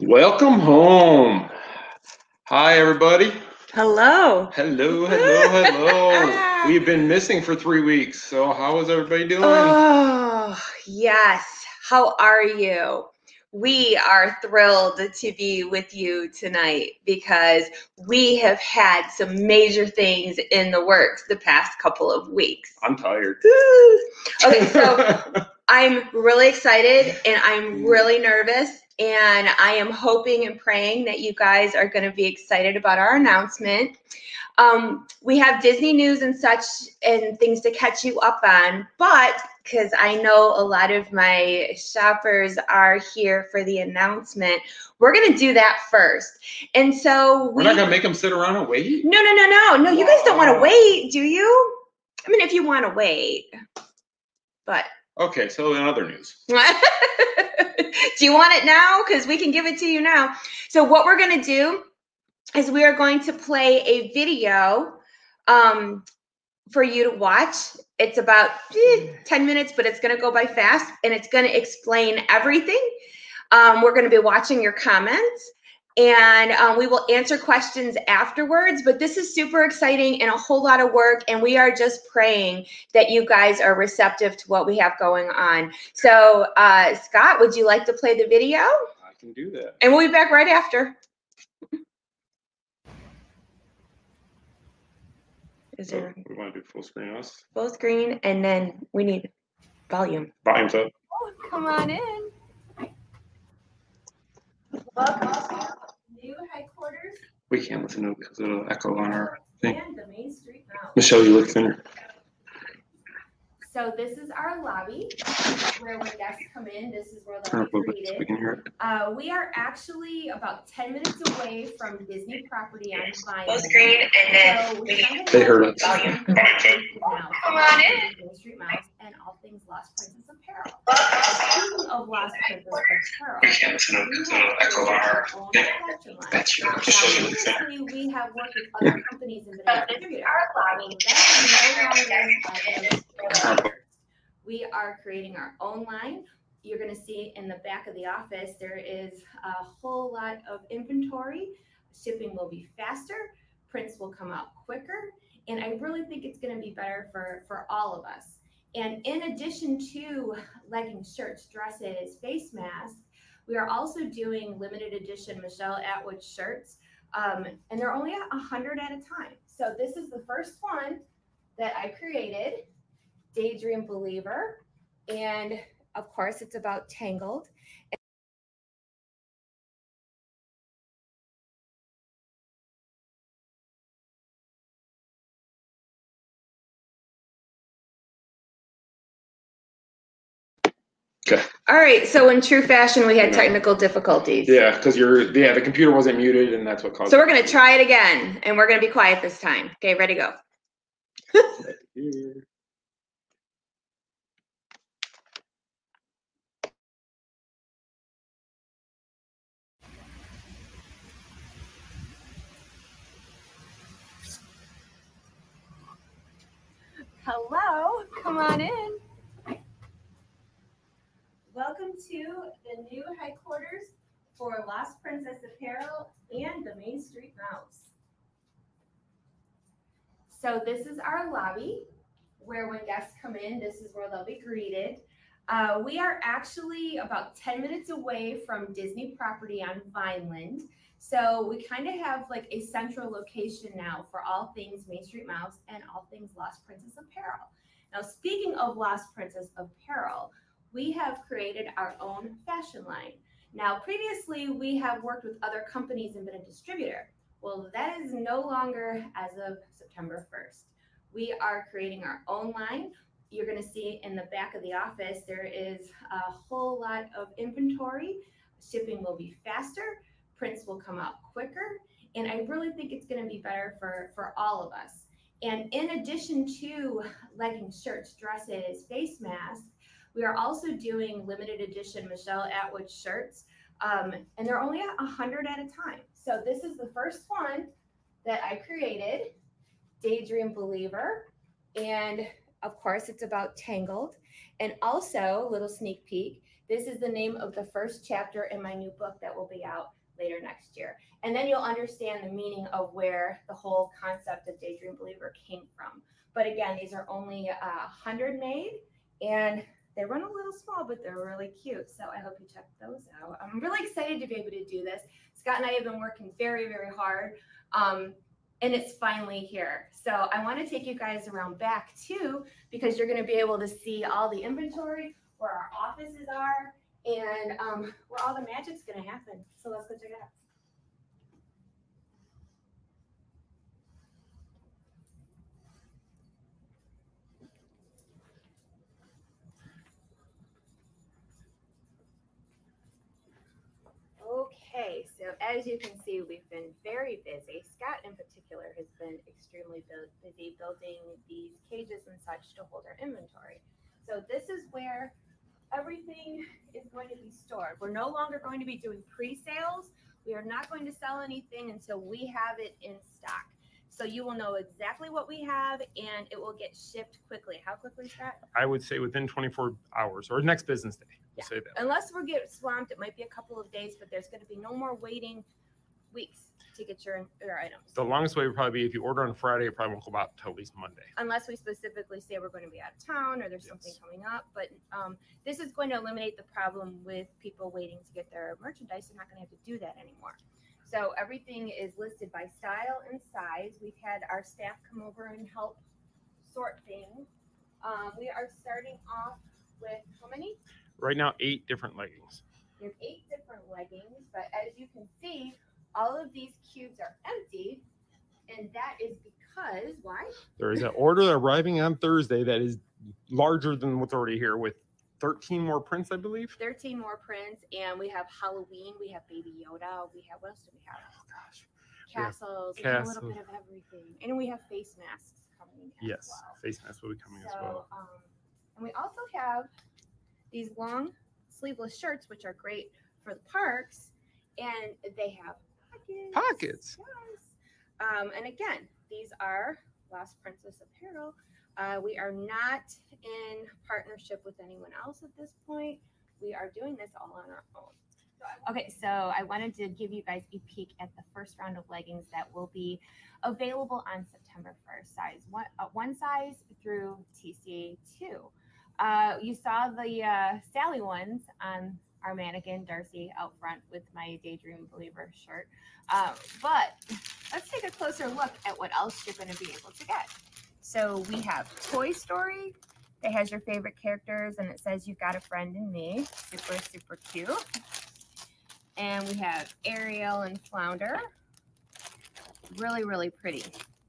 Welcome home. Hi, everybody. Hello. Hello. We've been missing for 3 weeks. So how is everybody doing? Oh, yes. How are you? We are thrilled to be with you tonight because we have had some major things in the works the past couple of weeks. I'm tired. Okay, so I'm really excited and I'm really nervous, and I am hoping and praying that you guys are going to be excited about our announcement. We have Disney news and such and things to catch you up on, but because I know a lot of my shoppers are here for the announcement, we're going to do that first. And so we're not going to make them sit around and wait? No, you guys don't want to wait, do you? I mean, if you want to wait, but. Okay, so in other news. Do you want it now? Because we can give it to you now. So what we're going to do is we are going to play a video for you to watch. It's about 10 minutes, but it's going to go by fast, and it's going to explain everything. We're going to be watching your comments, and we will answer questions afterwards. But this is super exciting and a whole lot of work, and we are just praying that you guys are receptive to what we have going on. So, Scott, would you like to play the video? I can do that. And we'll be back right after. Is there? We want to do full screen us? Full screen, and then we need volume. Volume's up. Oh, come on in. Welcome to new headquarters. We can't listen to it because it'll echo on our thing. And the Main Street Mouse. Michelle, you look thinner. So this is our lobby where when guests come in, this is where Turn they'll up a be little bit so greeted. we can hear it. We are actually about 10 minutes away from Disney property on Vine. Full screen, and then They heard us. Volume. Come on in. Main Street Mouse and all things Lost Princess Apparel. Speaking of Lost Princess Apparel, We can't listen to it because it'll echo on our thing. That's you. Just show you the thing. Previously, we have worked with other companies and been a distributor. We are creating our own line. You're going to see in the back of the office, there is a whole lot of inventory. Shipping will be faster. Prints will come out quicker. And I really think it's going to be better for all of us. And in addition to leggings, shirts, dresses, face masks, we are also doing limited edition Michelle Atwood shirts. And they're only 100 at a time. So this is the first one that I created. Daydream Believer, and of course it's about Tangled. Okay. All right, so in true fashion, we had technical difficulties. Yeah, because the computer wasn't muted, and that's what caused. So we're going to try it again, and we're going to be quiet this time. Okay, ready, go. Hello, come on in. Welcome to the new headquarters for Lost Princess Apparel and the Main Street Mouse. So this is our lobby where when guests come in, this is where they'll be greeted. We are actually about 10 minutes away from Disney property on Vineland. So we kind of have like a central location now for all things Main Street Mouse and all things Lost Princess Apparel. Now, speaking of Lost Princess Apparel, we have created our own fashion line. Now, previously, we have worked with other companies and been a distributor. Well, that is no longer as of September 1st. We are creating our own line. You're going to see in the back of the office, there is a whole lot of inventory. Shipping will be faster. Prints will come out quicker. And I really think it's going to be better for all of us. And in addition to leggings, shirts, dresses, face masks, we are also doing limited edition Michelle Atwood shirts. And they're only 100 at a time. So this is the first one that I created, Daydream Believer. And of course, it's about Tangled. And also, a little sneak peek, This is the name of the first chapter in my new book that will be out later next year. And then you'll understand the meaning of where the whole concept of Daydream Believer came from. But again, these are only 100 made, and they run a little small, but they're really cute. So I hope you check those out. I'm really excited to be able to do this. Scott and I have been working very, very hard. And it's finally here. So I want to take you guys around back too, because you're going to be able to see all the inventory, where our offices are, and where all the magic's going to happen. So let's go check it out. Okay, so as you can see, we've been very busy. Scott in particular has been extremely busy building these cages and such to hold our inventory. So this is where everything is going to be stored. We're no longer going to be doing pre-sales. We are not going to sell anything until we have it in stock. So you will know exactly what we have, and it will get shipped quickly. How quickly, Scott? I would say within 24 hours or next business day. Yeah. Say that. Unless we get swamped, it might be a couple of days, but there's going to be no more waiting weeks to get your items. The longest way would probably be if you order on Friday, it probably won't go out until at least Monday. Unless we specifically say we're going to be out of town or there's something coming up. But this is going to eliminate the problem with people waiting to get their merchandise. They're not going to have to do that anymore. So everything is listed by style and size. We've had our staff come over and help sort things. We are starting off with how many? Right now, 8 different leggings. We have 8 different leggings, but as you can see, all of these cubes are empty, and that is because, why? There is an order arriving on Thursday that is larger than what's already here with 13 more prints, I believe. 13 more prints, and we have Halloween, we have Baby Yoda, we have, what else do we have? Oh, gosh. Castles, Yeah, a little bit of everything. And we have face masks coming as Yes, well. face masks will be coming as well. And we also have these long sleeveless shirts, which are great for the parks, and they have Pockets. Yes. And again, these are Lost Princess apparel. We are not in partnership with anyone else at this point. We are doing this all on our own. Okay, so I wanted to give you guys a peek at the first round of leggings that will be available on September 1st, one size through TCA2. You saw the Sally ones on our mannequin, Darcy, out front with my Daydream Believer shirt. But let's take a closer look at what else you're going to be able to get. So we have Toy Story that has your favorite characters, and it says "You've got a friend in me." Super, super cute. And we have Ariel and Flounder. Really, really pretty.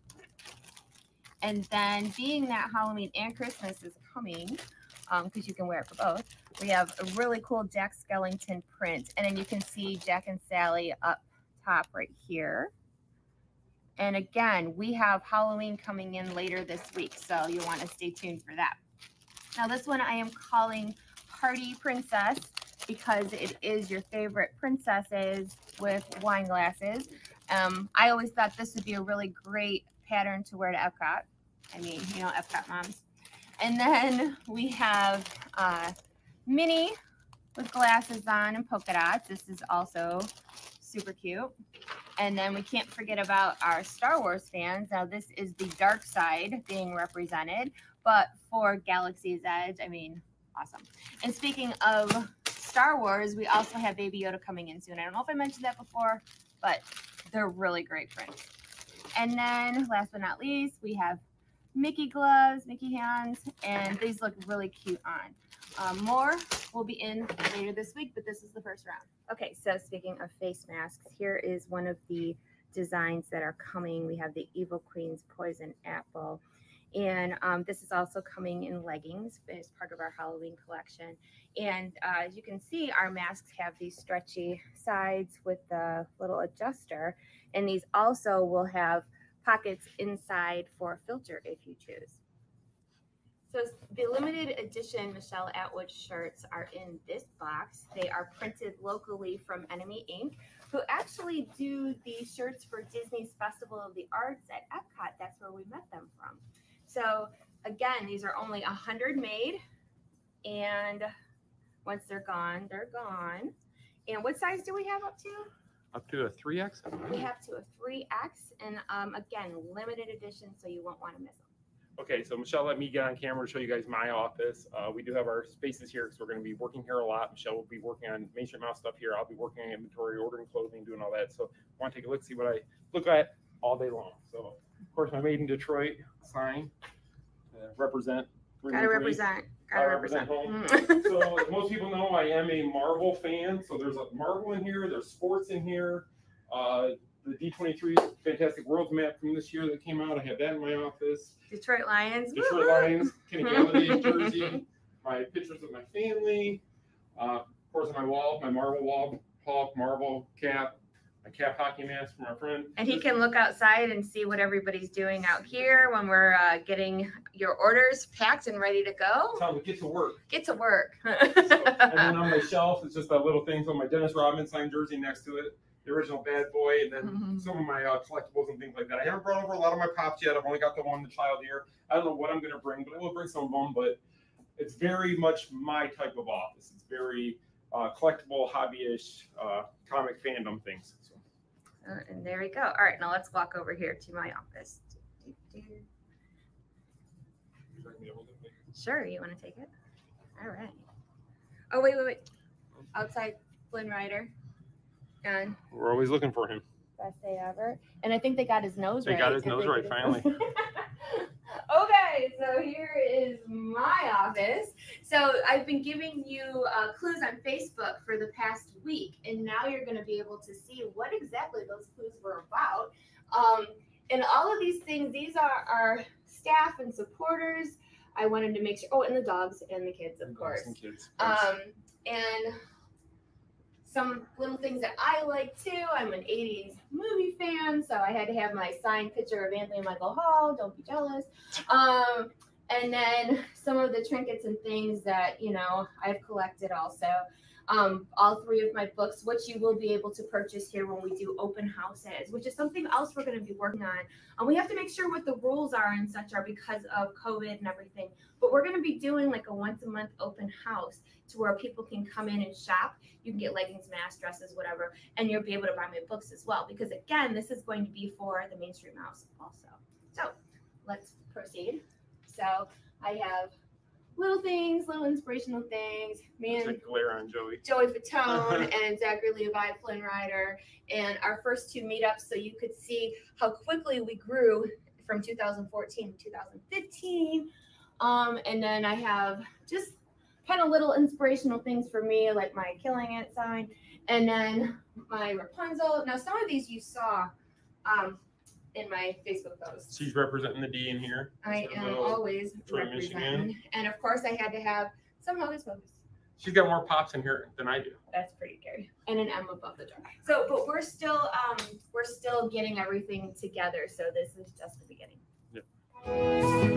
And then being that Halloween and Christmas is coming, because you can wear it for both, we have a really cool Jack Skellington print. And then you can see Jack and Sally up top right here. And again, we have Halloween coming in later this week, so you'll want to stay tuned for that. Now this one I am calling Party Princess because it is your favorite princesses with wine glasses. I always thought this would be a really great pattern to wear to Epcot. I mean, you know, Epcot moms. And then we have Minnie with glasses on and polka dots. This is also super cute. And then we can't forget about our Star Wars fans. Now this is the dark side being represented, but for Galaxy's Edge, I mean, awesome. And speaking of Star Wars, we also have Baby Yoda coming in soon. I don't know if I mentioned that before, but they're really great prints. And then last but not least, we have Mickey gloves, Mickey hands, and these look really cute on. More will be in later this week, but this is the first round. Okay, so speaking of face masks, here is one of the designs that are coming. We have the Evil Queen's Poison Apple. And this is also coming in leggings as part of our Halloween collection. And as you can see, our masks have these stretchy sides with the little adjuster. And these also will have pockets inside for a filter if you choose. So the limited edition Michelle Atwood shirts are in this box. They are printed locally from Enemy Ink, who actually do the shirts for Disney's Festival of the Arts at Epcot. That's where we met them from. So again, these are only 100 made, and Once they're gone, they're gone. And what size do we have up to? Up to a 3X. We have to a 3X, and again, limited edition, so you won't want to miss them. Okay, so Michelle let me get on camera to show you guys my office. We do have our spaces here because we're going to be working here a lot. Michelle will be working on Main Street Mouse stuff here. I'll be working on inventory, ordering clothing, doing all that. So want to take a look, see what I look at all day long. So, of course, my Made in Detroit sign, represent. Gotta represent. Gotta represent home. So as most people know, I am a Marvel fan. So there's a Marvel in here. There's sports in here. The D23 Fantastic Worlds map from this year that came out. I have that in my office. Detroit Lions. Detroit Lions, Kenny Galladay jersey. My pictures of my family. Of course, on my wall, my Marvel wall, Hulk, Marvel cap. My cap hockey mask from our friend. And he can look outside and see what everybody's doing out here when we're getting your orders packed and ready to go. Tell them to get to work. Get to work. So, and then on my shelf, it's just a little thing. So my Dennis Rodman signed jersey next to it, the original Bad Boy, and then some of my collectibles and things like that. I haven't brought over a lot of my pops yet. I've only got the one child here. I don't know what I'm going to bring, but I will bring some of them. But it's very much my type of office. It's very collectible, hobby-ish, comic fandom things. So. And there we go. All right, now let's walk over here to my office. Sure, you want to take it? All right. Oh, wait. Outside Flynn Rider. And We're always looking for him. best day ever. And I think they got his nose right. They got his nose right, finally. Okay, so here is my office. So I've been giving you clues on Facebook for the past week, and now you're going to be able to see what exactly those clues were about. And all of these things, these are our staff and supporters. I wanted to make sure, and the dogs and the kids, of course. And kids. And some little things that I like too. I'm an 80s movie fan, so I had to have my signed picture of Anthony Michael Hall. Don't be jealous. And then some of the trinkets and things that, I've collected also. All three of my books, which you will be able to purchase here when we do open houses, which is something else we're going to be working on. We have to make sure what the rules are and such are because of COVID and everything. But we're going to be doing like a once a month open house to where people can come in and shop. You can get leggings, masks, dresses, whatever, and you'll be able to buy my books as well. Because again, this is going to be for the Main Street Mouse also. So let's proceed. So I have little things, little inspirational things. There's a glare on Joey. Joey Fatone and Zachary Levi, Flynn Rider, and our first two meetups, so you could see how quickly we grew from 2014 to 2015. And then I have just kind of little inspirational things for me, like my Killing It sign, and then my Rapunzel. Now, some of these you saw in my Facebook post. She's representing the D in here. I am always Detroit, representing. Michigan. And of course, I had to have some Hocus Pocus. She's got more pops in here than I do. That's pretty scary. And an M above the door. So, but we're still getting everything together. So this is just the beginning. Yep.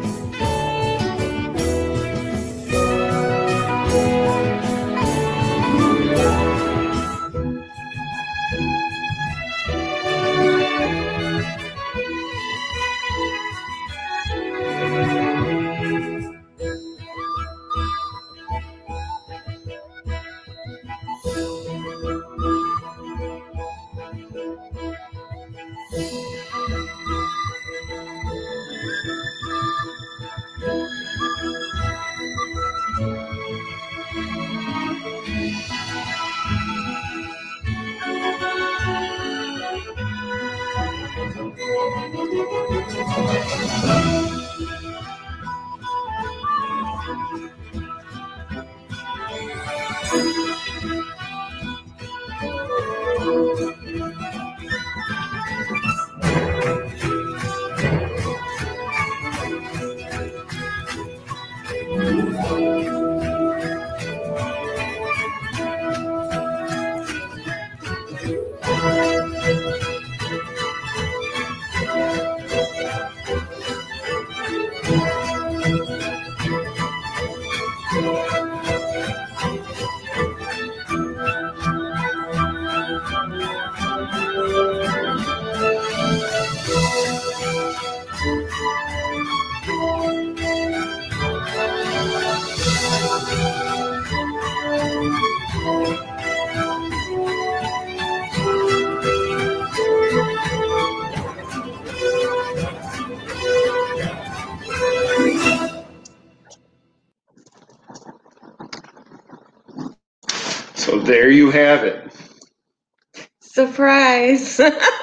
There you have it. Surprise.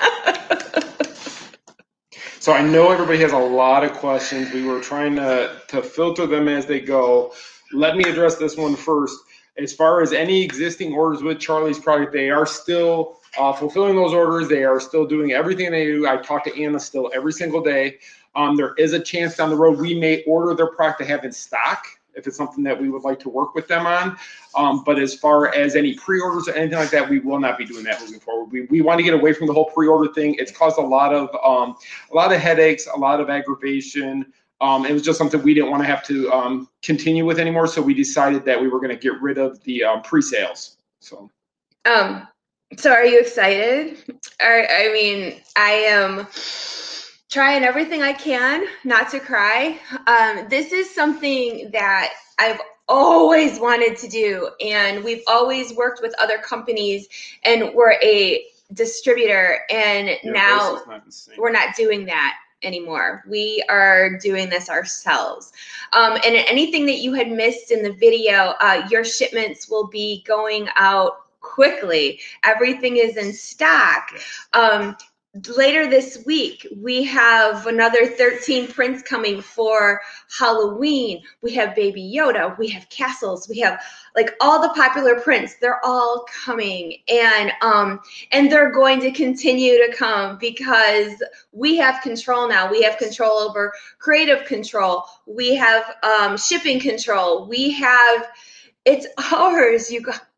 So I know everybody has a lot of questions. We were trying to filter them as they go. Let me address this one first. As far as any existing orders with Charlie's product, they are still fulfilling those orders. They are still doing everything they do. I talk to Anna still every single day. There is a chance down the road we may order their product to have in stock if it's something that we would like to work with them on. But as far as any pre-orders or anything like that, we will not be doing that moving forward. We want to get away from the whole pre-order thing. It's caused a lot of headaches, a lot of aggravation. It was just something we didn't want to have to continue with anymore. So we decided that we were going to get rid of the pre-sales. So are you excited? I mean, I am trying everything I can not to cry. This is something that I've always wanted to do, and we've always worked with other companies, and we're a distributor, and now we're not doing that anymore. We are doing this ourselves. And anything that you had missed in the video, your shipments will be going out quickly. Everything is in stock. Later this week, we have another 13 prints coming for Halloween. We have Baby Yoda, we have castles, we have like all the popular prints. They're all coming, and they're going to continue to come because we have control now. We have control over creative control. We have shipping control. It's ours.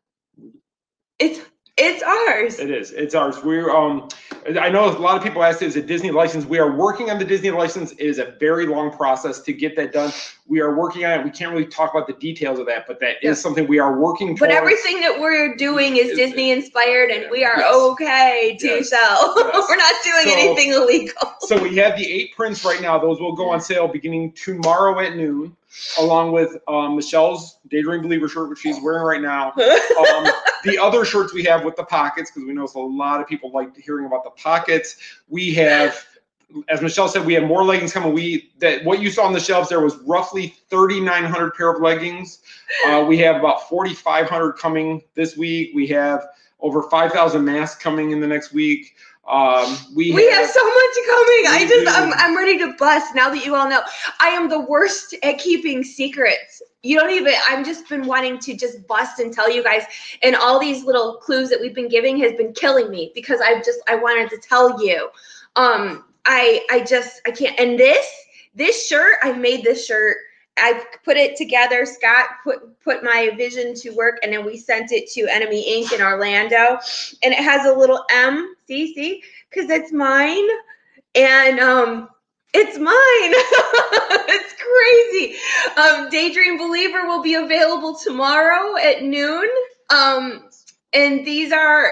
It's ours. It is. It's ours. We're I know a lot of people asked, is it Disney license? We are working on the Disney license. It is a very long process to get that done. We are working on it. We can't really talk about the details of that, but that is something we are working towards. But everything that we're doing is Disney inspired, and we are okay to sell. We're not doing anything illegal. So we have the 8 prints right now. Those will go on sale beginning tomorrow at noon, along with Michelle's Daydream Believer shirt, which she's wearing right now. The other shirts we have with the pockets, because we know a lot of people like hearing about the pockets. We have, as Michelle said, we have more leggings coming. What you saw on the shelves there was roughly 3,900 pair of leggings. We have about 4,500 coming this week. We have over 5,000 masks coming in the next week. We have so much coming. I'm ready to bust now that you all know. I am the worst at keeping secrets. I've just been wanting to just bust and tell you guys, and all these little clues that we've been giving has been killing me because I wanted to tell you. I can't. And this shirt, I made this shirt. I put it together. Scott put my vision to work, and then we sent it to Enemy Inc. in Orlando, and it has a little M. See, because it's mine, and it's mine. It's crazy. Daydream Believer will be available tomorrow at noon. And these are.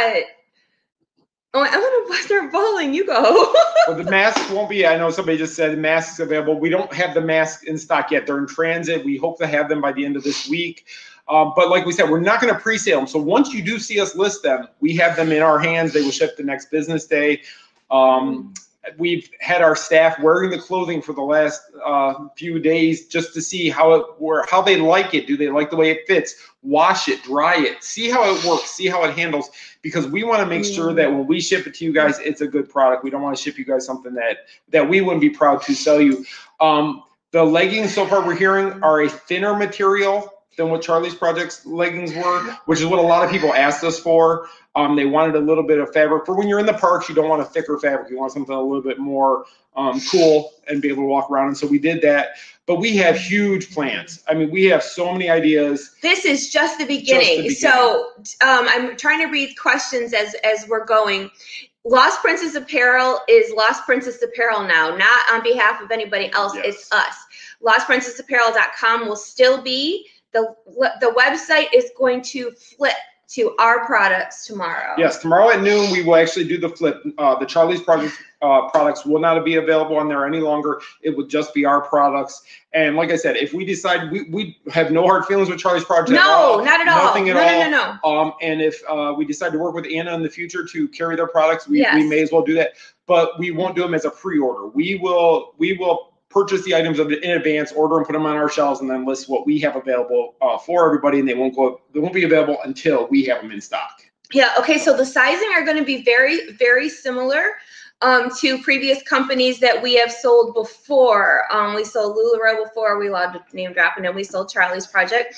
I'm gonna start bawling. You go. Well, the masks won't be. I know somebody just said masks available. We don't have the masks in stock yet. They're in transit. We hope to have them by the end of this week. But like we said, we're not going to pre-sale them. So once you do see us list them, we have them in our hands. They will ship the next business day. We've had our staff wearing the clothing for the last few days just to see how they like it. Do they like the way it fits? Wash it, dry it, see how it works, see how it handles, because we want to make sure that when we ship it to you guys, it's a good product. We don't want to ship you guys something that we wouldn't be proud to sell you. The leggings so far we're hearing are a thinner material than what Charlie's Project's leggings were, which is what a lot of people asked us for. They wanted a little bit of fabric. For when you're in the parks, you don't want a thicker fabric. You want something a little bit more cool and be able to walk around. And so we did that. But we have huge plans. I mean, we have so many ideas. This is just the beginning. So I'm trying to read questions as we're going. Lost Princess Apparel is Lost Princess Apparel now, not on behalf of anybody else. Yes. It's us. LostPrincessApparel.com will still be. The website is going to flip to our products tomorrow. Yes, tomorrow at noon we will actually do the flip. The Charlie's Project products will not be available on there any longer. It would just be our products. And like I said, if we decide we have no hard feelings with Charlie's Project, no, not at all, nothing at all. No. And if we decide to work with Anna in the future to carry their products, we may as well do that. But we won't do them as a pre-order. We will purchase the items in advance, order and put them on our shelves, and then list what we have available for everybody, and they won't be available until we have them in stock. Yeah, okay, so the sizing are going to be very, very similar to previous companies that we have sold before. We sold LuLaRoe before, we allowed to name drop, and then we sold Charlie's Project.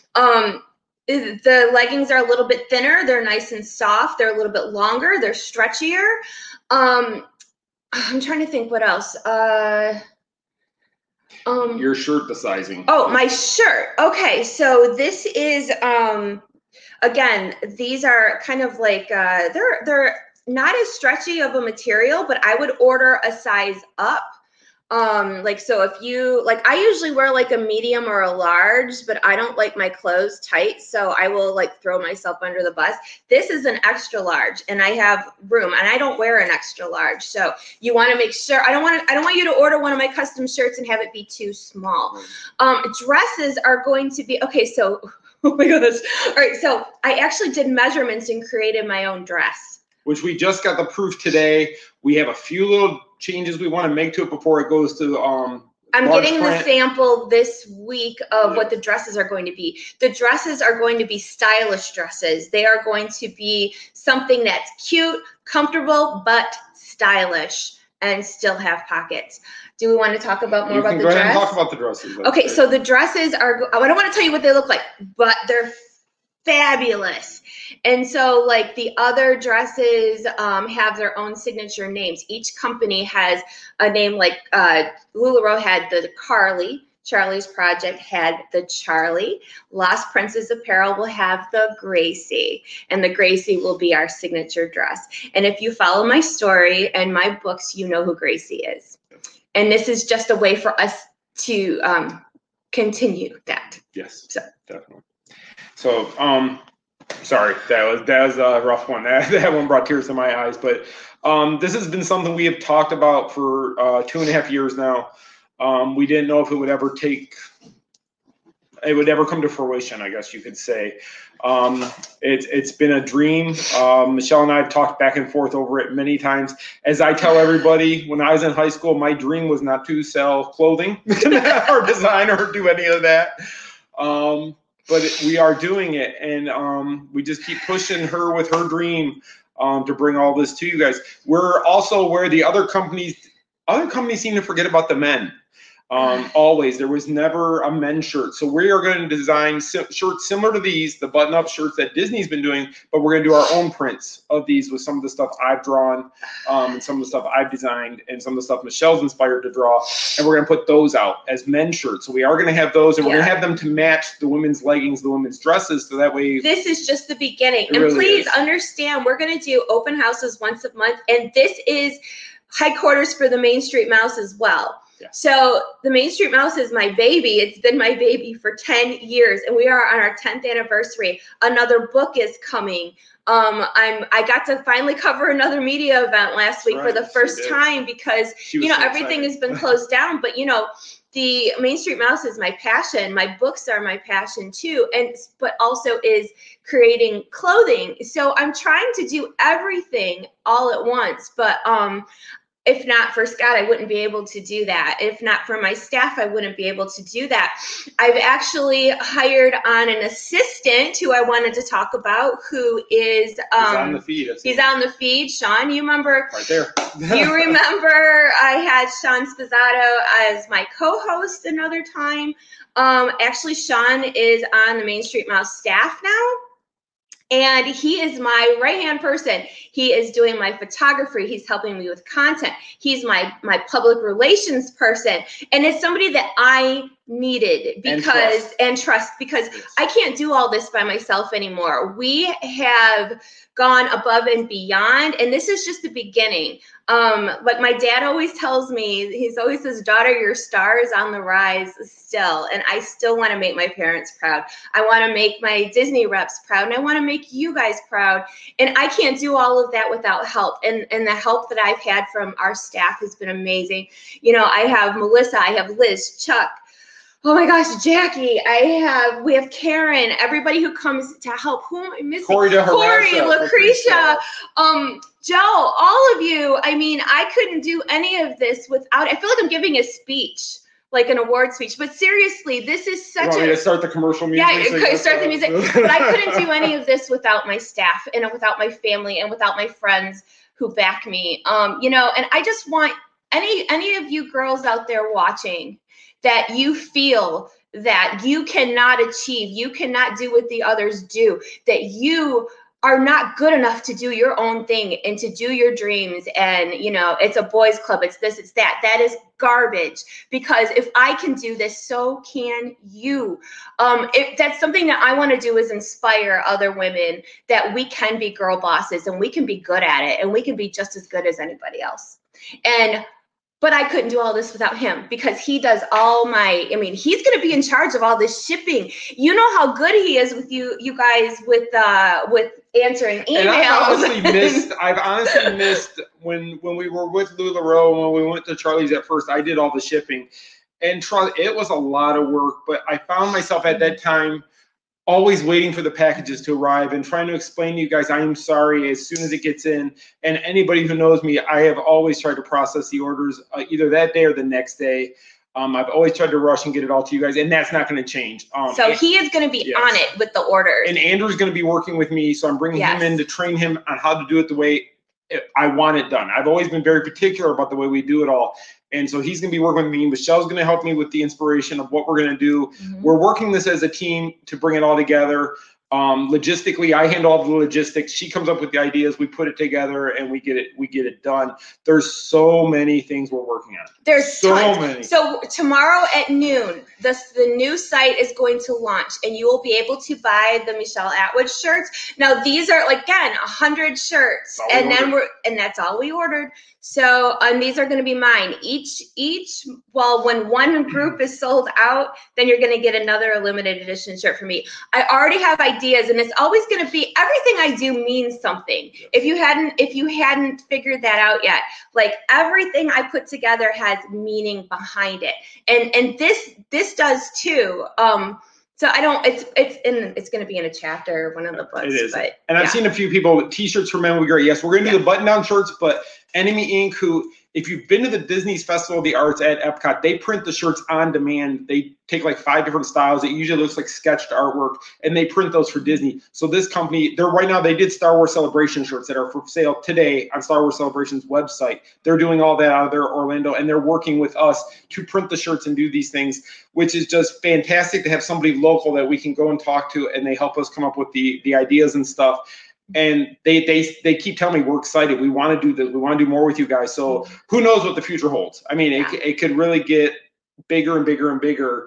The leggings are a little bit thinner, they're nice and soft, they're a little bit longer, they're stretchier. I'm trying to think what else. Your shirt, the sizing. Oh, my shirt. Okay, so this is again, these are kind of like they're not as stretchy of a material, but I would order a size up. Like, so if you like, I usually wear like a medium or a large, but I don't like my clothes tight, so I will like throw myself under the bus. This is an extra large, and I have room, and I don't wear an extra large, so you want to make sure. I don't want you to order one of my custom shirts and have it be too small. Dresses are going to be okay. So, oh my goodness. All right, so I actually did measurements and created my own dress, which we just got the proof today. We have a few little changes we want to make to it before it goes to I'm getting print. the sample this week of what the dresses are going to be. The dresses are going to be stylish dresses. They are going to be something that's cute, comfortable, but stylish, and still have pockets. Do we want to talk about more about the dress? Go ahead and talk about the dresses. Okay, so the dresses are, I don't want to tell you what they look like, but they're fabulous. And so like the other dresses have their own signature names. Each company has a name, like LuLaRoe had the Carly, Charlie's Project had the Charlie, Lost Princess Apparel will have the Gracie, and the Gracie will be our signature dress. And if you follow my story and my books, you know who Gracie is. And this is just a way for us to continue that. Yes, so definitely. So, sorry, that was a rough one. That one brought tears to my eyes. But this has been something we have talked about for 2.5 years now. We didn't know if it would ever come to fruition, I guess you could say. It's been a dream. Michelle and I have talked back and forth over it many times. As I tell everybody, when I was in high school, my dream was not to sell clothing or design or do any of that. But we are doing it, and we just keep pushing her with her dream to bring all this to you guys. We're also where the other companies seem to forget about the men. Always. There was never a men's shirt. So we are going to design shirts similar to these, the button-up shirts that Disney's been doing, but we're going to do our own prints of these with some of the stuff I've drawn, and some of the stuff I've designed, and some of the stuff Michelle's inspired to draw, and we're going to put those out as men's shirts. So we are going to have those, and we're going to have them to match the women's leggings, the women's dresses, so that way... This is just the beginning. And really please understand, we're going to do open houses once a month, and this is headquarters for the Main Street Mouse as well. Yeah. So the Main Street Mouse is my baby. It's been my baby for 10 years, and we are on our 10th anniversary. Another book is coming. I got to finally cover another media event last week for the first time because, you know, everything has been closed down, but you know, the Main Street Mouse is my passion. My books are my passion too, but also is creating clothing. So I'm trying to do everything all at once, but if not for Scott, I wouldn't be able to do that. If not for my staff, I wouldn't be able to do that. I've actually hired on an assistant who I wanted to talk about, who is he's on the feed. He's on the feed. Sean, you remember? Right there. You remember I had Sean Spizzato as my co-host another time. Actually, Sean is on the Main Street Mouse staff now. And he is my right-hand person. He is doing my photography. He's helping me with content. He's my public relations person. And it's somebody that I needed and trust because I can't do all this by myself anymore. We have gone above and beyond, and this is just the beginning. Like my dad always tells me, he always says, daughter, your star is on the rise still. And I still want to make my parents proud. I want to make my Disney reps proud, and I want to make you guys proud. And I can't do all of that without help. And the help that I've had from our staff has been amazing. You know, I have Melissa, I have Liz, Chuck, Oh my gosh, Jackie, we have Karen, everybody who comes to help. Who am I missing? Corey, Lucretia, Joe, all of you. I mean, I couldn't do any of this without, I feel like I'm giving a speech, like an award speech, but seriously, this is such to start the commercial music? Yeah, you could start the music, but I couldn't do any of this without my staff and without my family and without my friends who back me. You know, and I just want any of you girls out there watching that you feel that you cannot achieve, you cannot do what the others do, that you are not good enough to do your own thing and to do your dreams. And, you know, it's a boys club, it's this, it's that. That is garbage, because if I can do this, so can you. If that's something that I want to do, is inspire other women that we can be girl bosses and we can be good at it and we can be just as good as anybody else. But I couldn't do all this without him, because he does all my, I mean, he's going to be in charge of all this shipping. You know how good he is with you guys with answering emails. And I've honestly missed when we were with LuLaRoe, when we went to Charlie's at first, I did all the shipping. And it was a lot of work, but I found myself at that time always waiting for the packages to arrive and trying to explain to you guys, I am sorry, as soon as it gets in. And anybody who knows me, I have always tried to process the orders either that day or the next day. I've always tried to rush and get it all to you guys, and that's not going to change. So he is going to be on it with the orders. And Andrew's going to be working with me, so I'm bringing him in to train him on how to do it the way I want it done. I've always been very particular about the way we do it all. And so he's going to be working with me. Michelle's going to help me with the inspiration of what we're going to do. Mm-hmm. We're working this as a team to bring it all together. Logistically, I handle all the logistics. She comes up with the ideas. We put it together and we get it done. There's so many things we're working on. There's so tons. many. So tomorrow at noon, the new site is going to launch, and you will be able to buy the Michelle Atwood shirts. Now these are, like, again, 100 shirts, and that's all we ordered. So these are going to be mine. Well, when one group is sold out, then you're going to get another limited edition shirt from me. I already have ideas, and it's always going to be, everything I do means something. If you hadn't figured that out yet, like, everything I put together has meaning behind it, and this does too. So I don't. It's going to be in a chapter, one of the books. It is. But, and I've seen a few people T-shirts for men would be great. Yes, we're going to do the button-down shirts, but Enemy Inc., who, if you've been to the Disney's Festival of the Arts at Epcot, they print the shirts on demand. They take like 5 different styles. It usually looks like sketched artwork, and they print those for Disney. So this company, they did Star Wars Celebration shirts that are for sale today on Star Wars Celebration's website. They're doing all that out of their Orlando, and they're working with us to print the shirts and do these things, which is just fantastic to have somebody local that we can go and talk to, and they help us come up with the ideas and stuff. And they keep telling me, we're excited. We want to do this. We want to do more with you guys. So who knows what the future holds? I mean, it could really get bigger and bigger and bigger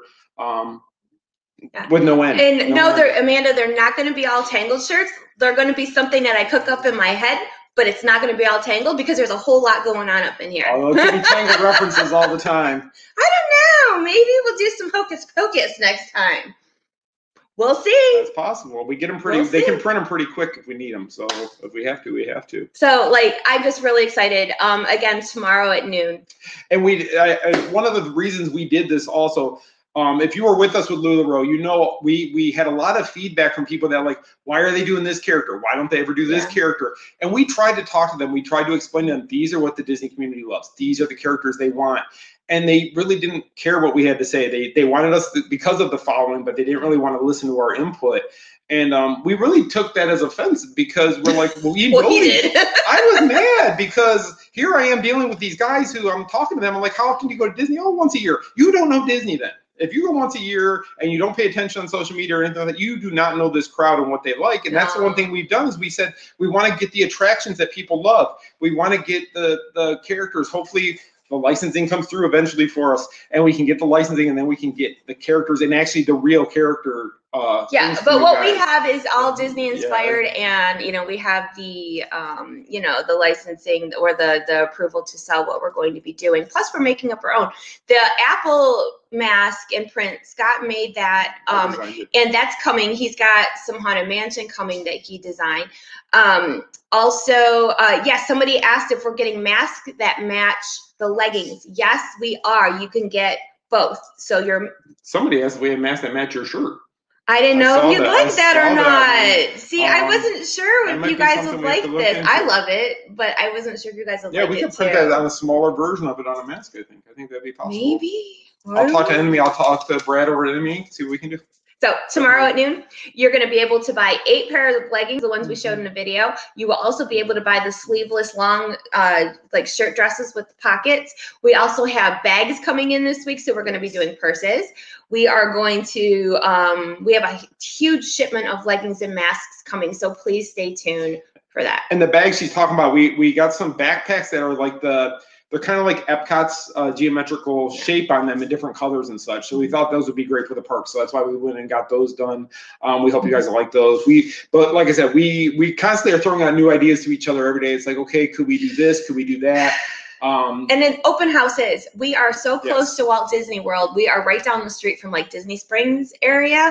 with no end. And Amanda, they're not going to be all Tangled shirts. They're going to be something that I cook up in my head, but it's not going to be all Tangled, because there's a whole lot going on up in here. Although it could be Tangled references all the time. I don't know. Maybe we'll do some Hocus Pocus next time. We'll see. That's possible. We get them pretty. They can print them pretty quick if we need them. So if we have to, we have to. So, like, I'm just really excited. Again, tomorrow at noon. And one of the reasons we did this also, if you were with us with LuLaRoe, you know we had a lot of feedback from people that, like, why are they doing this character? Why don't they ever do this character? And we tried to talk to them. We tried to explain to them, these are what the Disney community loves. These are the characters they want. And they really didn't care what we had to say. They wanted us because of the following, but they didn't really want to listen to our input. And we really took that as offensive, because we're like, well, you know, I was mad because here I am dealing with these guys who I'm talking to them. I'm like, how often do you go to Disney? Oh, once a year. You don't know Disney then. If you go once a year and you don't pay attention on social media or anything like that, you do not know this crowd and what they like. And that's the one thing we've done is we said we want to get the attractions that people love. We want to get the characters. Hopefully the licensing comes through eventually for us, and we can get the licensing, and then we can get the characters and actually the real character. But what we have is all Disney inspired, and we have the the licensing or the approval to sell what we're going to be doing. Plus, we're making up our own. The Apple mask and print, Scott made that, and that's coming. He's got some Haunted Mansion coming that he designed. Somebody asked if we're getting masks that match the leggings. Yes, we are. You can get both. So Somebody asked if we had masks that match your shirt. I didn't know if you'd like that or saw that not. See, I wasn't sure that if might you be guys something would we have like to look this. into. I love it, but I wasn't sure if you guys would Yeah, like we it could too. print that on a smaller version of it on a mask, I think. I think that'd be possible. Maybe. I'll talk to Enemy. I'll talk to Brad over at Enemy, see what we can do. So tomorrow at noon, you're going to be able to buy 8 pairs of leggings, the ones we showed in the video. You will also be able to buy the sleeveless long like shirt dresses with the pockets. We also have bags coming in this week, so we're going to be doing purses. We are going to, we have a huge shipment of leggings and masks coming, so please stay tuned for that. And the bags she's talking about, we got some backpacks that are like they're kind of like Epcot's geometrical shape on them in different colors and such. So we thought those would be great for the park. So that's why we went and got those done. We hope you guys will like those. But like I said, we constantly are throwing out new ideas to each other every day. It's like, okay, could we do this? Could we do that? And then open houses. We are so close to Walt Disney World. We are right down the street from like Disney Springs area.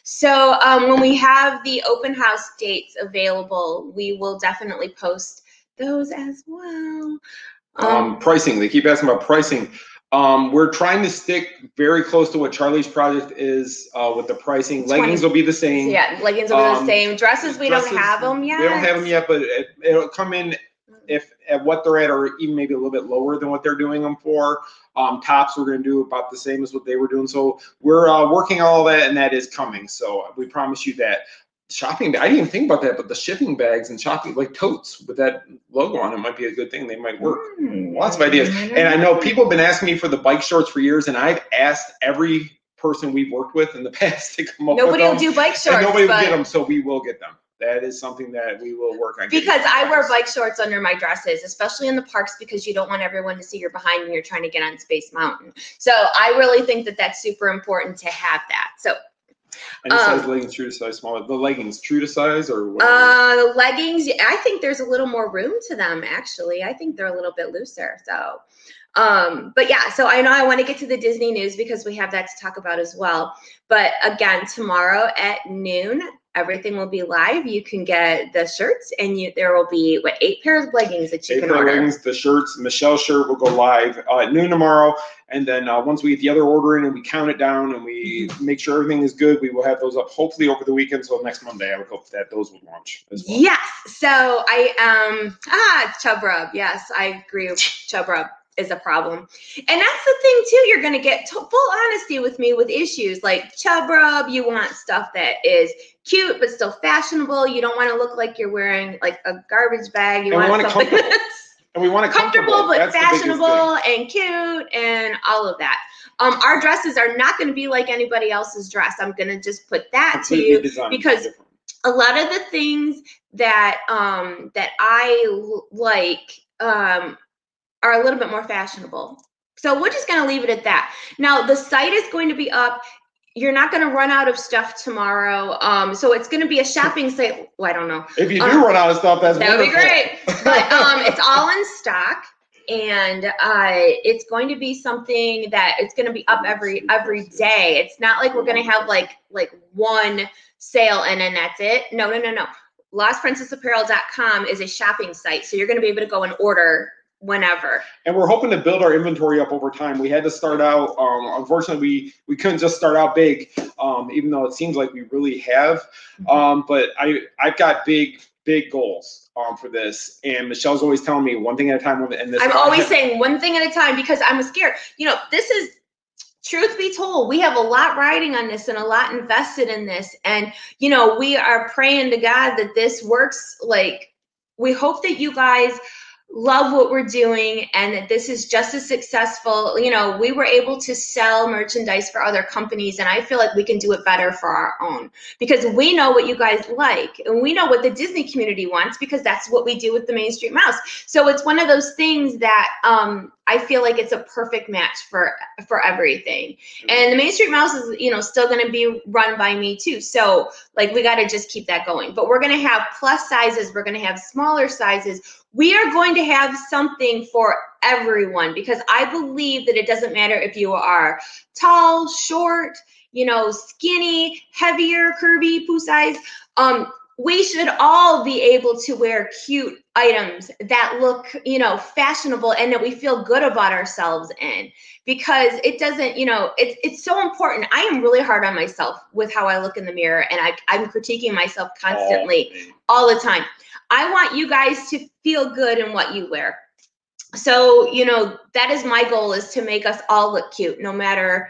So when we have the open house dates available, we will definitely post those as well. Pricing. They keep asking about pricing. We're trying to stick very close to what Charlie's project is with the pricing. Leggings will be the same. Yeah, leggings will be the same. Dresses, we don't have them yet. We don't have them yet, but it'll come in if at what they're at, or even maybe a little bit lower than what they're doing them for. Tops we're going to do about the same as what they were doing. So we're working all that, and that is coming. So we promise you that. Shopping, I didn't even think about that, but the shipping bags and shopping, like totes with that logo on it, might be a good thing. They might work. Lots of ideas. And I know people have been asking me for the bike shorts for years, and I've asked every person we've worked with in the past to come up with them. Nobody will do bike shorts. And nobody will get them, so we will get them. That is something that we will work on. Because I wear bike shorts under my dresses, especially in the parks, because you don't want everyone to see your behind when you're trying to get on Space Mountain. So I really think that that's super important to have that. So. Any size leggings true to size smaller? The leggings true to size or what? The leggings, I think there's a little more room to them actually. I think they're a little bit looser. So but yeah, so I know I want to get to the Disney news because we have that to talk about as well. But again, tomorrow at noon, everything will be live. You can get the shirts, and there will be 8 pairs of leggings that you can order. 8 pairs of leggings, the shirts. Michelle's shirt will go live at noon tomorrow, and then once we get the other order in and we count it down and we make sure everything is good, we will have those up hopefully over the weekend. So next Monday, I would hope that those would launch as well. Yes. So Chub Rub. Yes, I agree with Chub Rub is a problem. And that's the thing too, you're going to get full honesty with me with issues like Chub Rub. You want stuff that is cute but still fashionable. You don't want to look like you're wearing like a garbage bag. You want something that's and we want it comfortable but fashionable and cute and all of that. Our dresses are not going to be like anybody else's dress. I'm going to just put that to you because a lot of the things that that I like are a little bit more fashionable. So we're just going to leave it at that. Now the site is going to be up. You're not going to run out of stuff tomorrow. So it's going to be a shopping site. Well, I don't know. If you do run out of stuff, that would be great. But it's all in stock, and it's going to be something that it's going to be up every day. It's not like we're going to have like one sale and then that's it. No. LostPrincessApparel.com is a shopping site, so you're going to be able to go and order whenever. And we're hoping to build our inventory up over time. We had to start out, unfortunately, we couldn't just start out big, even though it seems like we really have. But I've got big goals for this. And Michelle's always telling me one thing at a time. And I'm always saying one thing at a time because I'm scared. You know, this is, truth be told, we have a lot riding on this and a lot invested in this. And, you know, we are praying to God that this works. Like, we hope that you guys love what we're doing and that this is just as successful. You know, we were able to sell merchandise for other companies, and I feel like we can do it better for our own because we know what you guys like and we know what the Disney community wants because that's what we do with the Main Street Mouse. So it's one of those things that I feel like it's a perfect match for everything. And the Main Street Mouse is, you know, still going to be run by me too. So like, we got to just keep that going, but we're going to have plus sizes. We're going to have smaller sizes. We are going to have something for everyone because I believe that it doesn't matter if you are tall, short, you know, skinny, heavier, curvy, poo size. we should all be able to wear cute items that look, fashionable and that we feel good about ourselves in, because it doesn't, it's so important. I am really hard on myself with how I look in the mirror, and I'm critiquing myself constantly all the time. I want you guys to feel good in what you wear. So, that is my goal, is to make us all look cute, no matter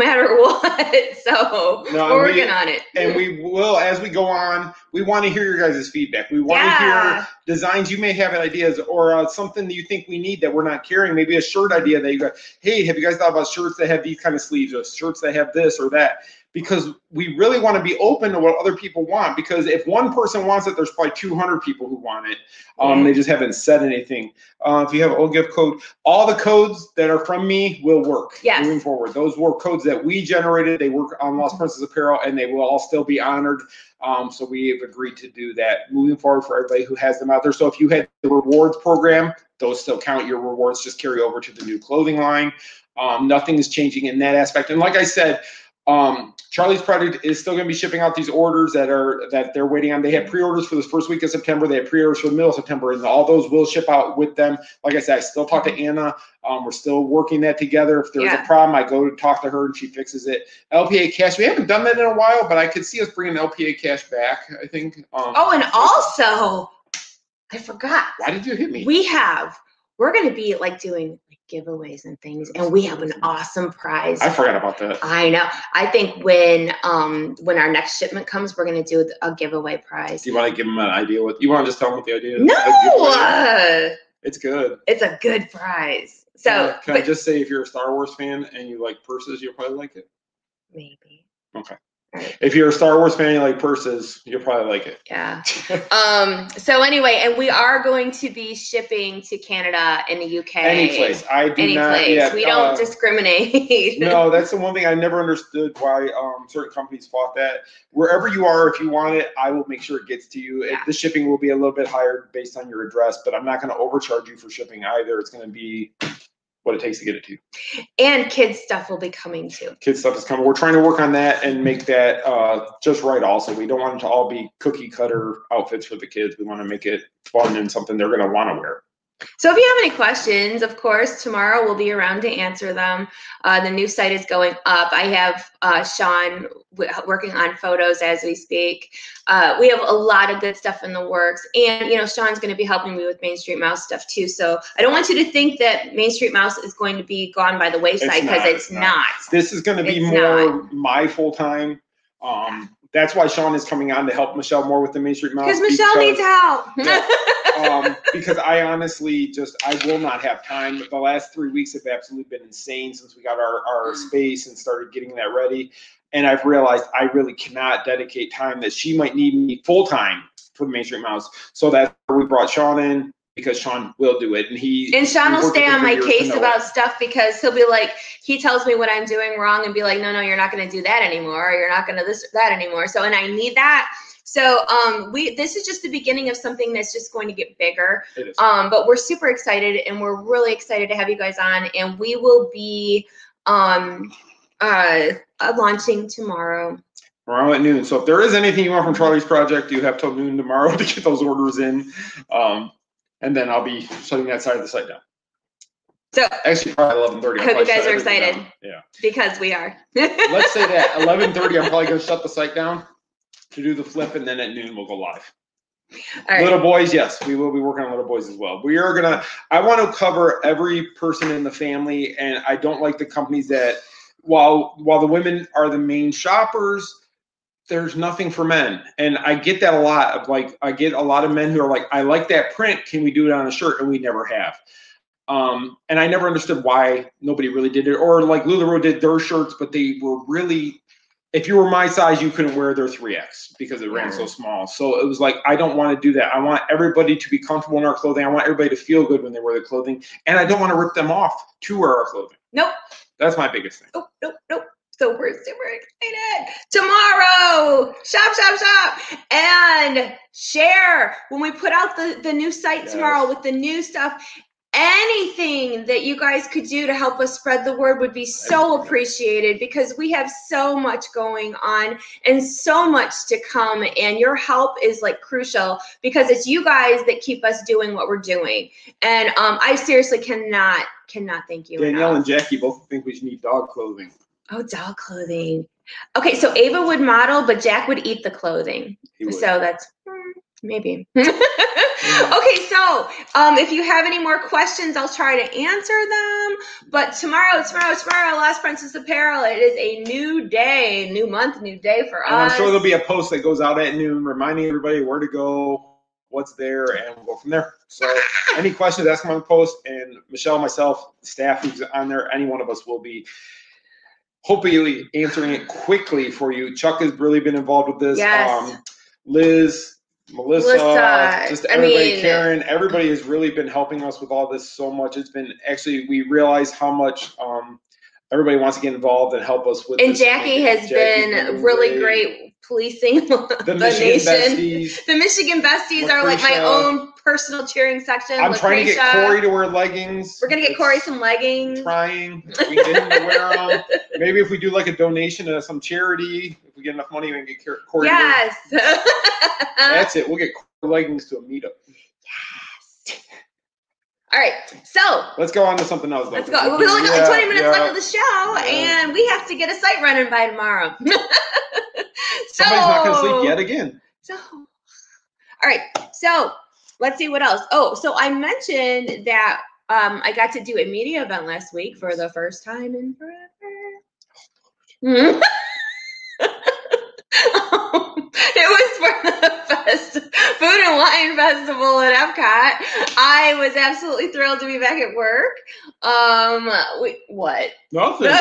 what. So we're working on it. And we will, as we go on, we want to hear your guys' feedback. We want to hear designs you may have ideas, or something that you think we need that we're not carrying. Maybe a shirt idea that you got, hey, have you guys thought about shirts that have these kind of sleeves, or shirts that have this or that? Because we really want to be open to what other people want. Because if one person wants it, there's probably 200 people who want it. They just haven't said anything. If you have an old gift code, all the codes that are from me will work moving forward. Those were codes that we generated. They work on Lost Princess Apparel, and they will all still be honored. So we have agreed to do that moving forward for everybody who has them out there. So if you had the rewards program, those still count. Your rewards just carry over to the new clothing line. Nothing is changing in that aspect. And like I said, Charlie's Project is still going to be shipping out these orders that they're waiting on. They have pre-orders for this first week of September. They have pre-orders for the middle of September, and all those will ship out with them. Like I said, I still talk to Anna. We're still working that together. If there's a problem, I go to talk to her and she fixes it. LPA cash, we haven't done that in a while, but I could see us bringing LPA cash back, I think. And also, I forgot. Why did you hit me? We're going to be doing giveaways and things, and we have an awesome prize. I forgot about that. I know. I think when our next shipment comes, we're going to do a giveaway prize. Do you want to give them an idea? You want to just tell them what the idea is? No! It's good. It's a good prize. So can I just say, if you're a Star Wars fan and you like purses, you'll probably like it. Maybe. Okay. If you're a Star Wars fan and you like purses, you'll probably like it. Yeah. So anyway, and we are going to be shipping to Canada and the UK. Any place. We don't discriminate. No, that's the one thing I never understood, why certain companies fought that. Wherever you are, if you want it, I will make sure it gets to you. The shipping will be a little bit higher based on your address, but I'm not going to overcharge you for shipping either. It's going to be what it takes to get it to you. And kids stuff will be coming too. Kids stuff is coming. We're trying to work on that and make that just right also. We don't want it to all be cookie cutter outfits for the kids. We want to make it fun and something they're going to want to wear. So if you have any questions, of course, tomorrow we'll be around to answer them. The new site is going up. I have Sean working on photos as we speak. We have a lot of good stuff in the works. And, Sean's going to be helping me with Main Street Mouse stuff too. So I don't want you to think that Main Street Mouse is going to be gone by the wayside, because it's not. This is going to be more my full-time. That's why Sean is coming on to help Michelle more with the Main Street Mouse. Because Michelle needs help. Because I honestly I will not have time. The last 3 weeks have absolutely been insane since we got our space and started getting that ready. And I've realized I really cannot dedicate time that she might need me full-time for the Main Street Mouse. So that's where we brought Sean in, because Sean will do it. And Sean will stay on my case about stuff, because he'll be like, he tells me what I'm doing wrong and be like, no, you're not going to do that anymore. Or you're not going to this or that anymore. So, and I need that. So this is just the beginning of something that's just going to get bigger. It is. But we're super excited, and we're really excited to have you guys on. And we will be launching tomorrow. Tomorrow at noon. So if there is anything you want from Charlie's Project, you have till noon tomorrow to get those orders in. And then I'll be shutting that side of the site down. So actually, probably 11:30. I hope you guys are excited. Yeah. Because we are. Let's say that 11:30. I'm probably going to shut the site down to do the flip, and then at noon we'll go live. All right. Little boys, yes, we will be working on little boys as well. I want to cover every person in the family, and I don't like the companies that, while the women are the main shoppers, there's nothing for men. And I get that a lot. I get a lot of men who are like, I like that print. Can we do it on a shirt? And we never have. And I never understood why nobody really did it. Or like LuLaRoe did their shirts, but they were really, if you were my size, you couldn't wear their 3X because it ran so small. So it was like, I don't want to do that. I want everybody to be comfortable in our clothing. I want everybody to feel good when they wear the clothing. And I don't want to rip them off to wear our clothing. Nope. That's my biggest thing. Nope. So we're super excited. Tomorrow, shop, and share when we put out the new site tomorrow with the new stuff. anything that you guys could do to help us spread the word would be so appreciated, because we have so much going on and so much to come, and your help is like crucial, because it's you guys that keep us doing what we're doing. And I seriously cannot thank you Danielle enough. and Jackie both think we should need dog clothing. Oh, dog clothing. Okay, so Ava would model, but Jack would eat the clothing. He would. So that's maybe. Okay, so if you have any more questions, I'll try to answer them. But tomorrow, Lost Princess Apparel, it is a new day, new month, new day for us. And I'm sure there'll be a post that goes out at noon reminding everybody where to go, what's there, and we'll go from there. So any questions, ask them on the post. And Michelle, myself, staff who's on there, any one of us will be hopefully answering it quickly for you. Chuck has really been involved with this. Yes. Liz, Melissa, just everybody, Karen, everybody has really been helping us with all this so much. It's been actually, we realize how much everybody wants to get involved and help us with and this. Jackie has been really great policing the nation. Besties. The Michigan Besties are like my own personal cheering section. I'm trying to get Corey to wear leggings. We're going to get Corey some leggings. Trying. We get him to wear them. Maybe if we do like a donation to some charity, if we get enough money, we can get Corey. Yes. That's it. We'll get Corey leggings to a meetup. Yes. All right. So let's go on to something else. Let's go. We've only got 20 minutes left of the show, and we have to get a site running by tomorrow. So, somebody's not going to sleep yet again. So, all right. So let's see what else. Oh, so I mentioned that I got to do a media event last week for the first time in forever. It was for the Food and Wine Festival at Epcot. I was absolutely thrilled to be back at work. What? Nothing.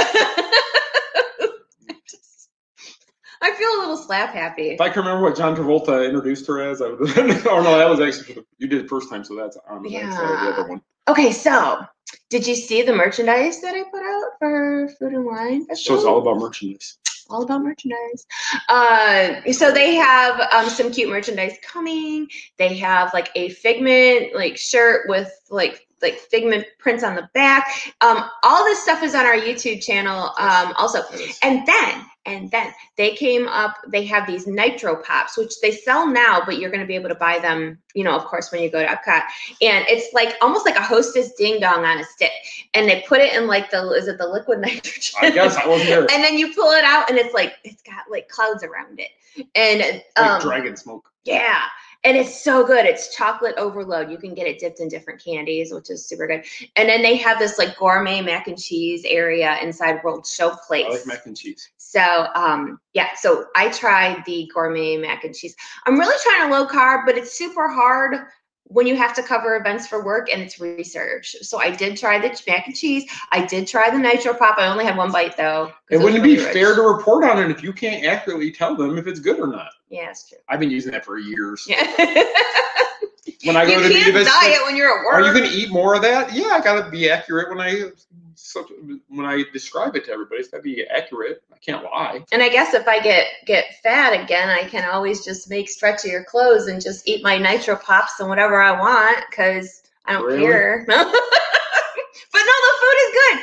I feel a little slap happy. If I can remember what John Travolta introduced her as, I would. Oh no, that was actually you did it first time, so that's on the other one. Okay, so did you see the merchandise that I put out for Food and Wine Festival? Show's all about merchandise. All about merchandise. So they have some cute merchandise coming. They have like a Figment shirt with like Figment prints on the back. All this stuff is on our YouTube channel also. And then they came up, they have these Nitro Pops, which they sell now, but you're going to be able to buy them, of course, when you go to Epcot. And it's like almost like a Hostess Ding Dong on a stick. And they put it in is it the liquid nitrogen? I guess I wasn't there. And then you pull it out and it's got like clouds around it. And like dragon smoke. Yeah. And it's so good. It's chocolate overload. You can get it dipped in different candies, which is super good. And then they have this like gourmet mac and cheese area inside World Showplace. I like mac and cheese. So, so I tried the gourmet mac and cheese. I'm really trying to low carb, but it's super hard when you have to cover events for work and it's research. So I did try the mac and cheese. I did try the Nitro Pop. I only had one bite though. It wouldn't be fair to report on it if you can't accurately tell them if it's good or not. Yeah, that's true. I've been using that for years. Yeah. When I go to you can't diet when you're at work. Are you going to eat more of that? Yeah, I got to be accurate when I describe it to everybody. It's got to be accurate. I can't lie. And I guess if I get fat again, I can always just make stretchier clothes and just eat my Nitro Pops and whatever I want because I don't care. But no, the food is good.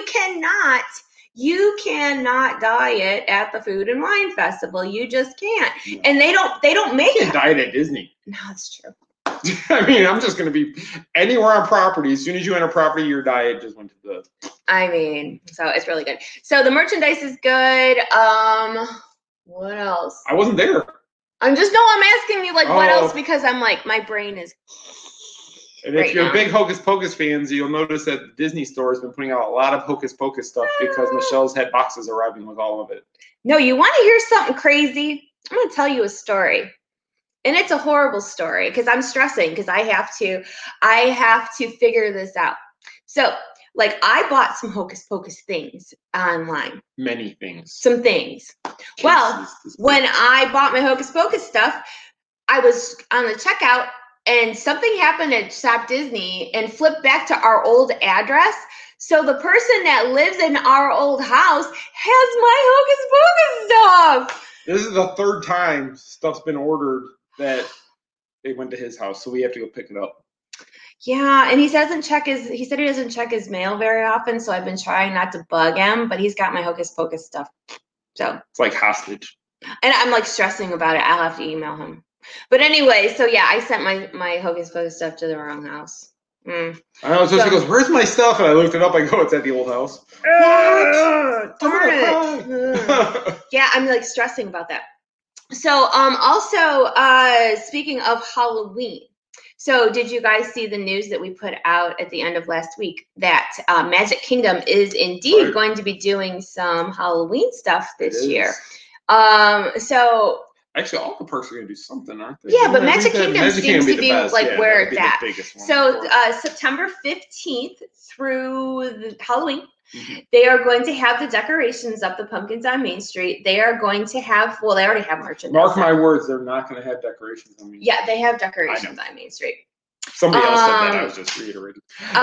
You cannot diet at the Food and Wine Festival. You just can't. No. And they don't make it. You can't diet at Disney. No, it's true. I mean, I'm just going to be anywhere on property. As soon as you enter property, your diet just went to the. So it's really good. So the merchandise is good. What else? I wasn't there. I'm asking you what else because I'm like, my brain is. And if you're big Hocus Pocus fans, you'll notice that the Disney store has been putting out a lot of Hocus Pocus stuff because Michelle's had boxes arriving with all of it. No, you want to hear something crazy? I'm going to tell you a story. And it's a horrible story because I'm stressing because I have to figure this out. So, I bought some Hocus Pocus things online. Many things. Some things. Well, when I bought my Hocus Pocus stuff, I was on the checkout and something happened at Shop Disney and flipped back to our old address. So the person that lives in our old house has my Hocus Pocus stuff. This is the third time stuff's been ordered that they went to his house, so we have to go pick it up. Yeah, and he said he doesn't check his mail very often, so I've been trying not to bug him, but he's got my Hocus Pocus stuff. So It's like hostage. and I'm like stressing about it. I'll have to email him. But anyway, so yeah, I sent my Hocus Pocus stuff to the wrong house. I know, so she goes, "Where's my stuff?" And I looked it up. I go, "It's at the old house." Darn it. Yeah, I'm like stressing about that. So also speaking of Halloween. So did you guys see the news that we put out at the end of last week that Magic Kingdom is indeed going to be doing some Halloween stuff this year? So actually, all the parks are going to do something, aren't they? Yeah, but Magic Kingdom seems to be like where it's at. So September 15th through Halloween, they are going to have the decorations up, the pumpkins on Main Street. They are going to have, well, they already have merchandise. Mark my words, they're not going to have decorations on Main Street. Yeah, they have decorations on Main Street. Somebody else said that. I was just reiterating.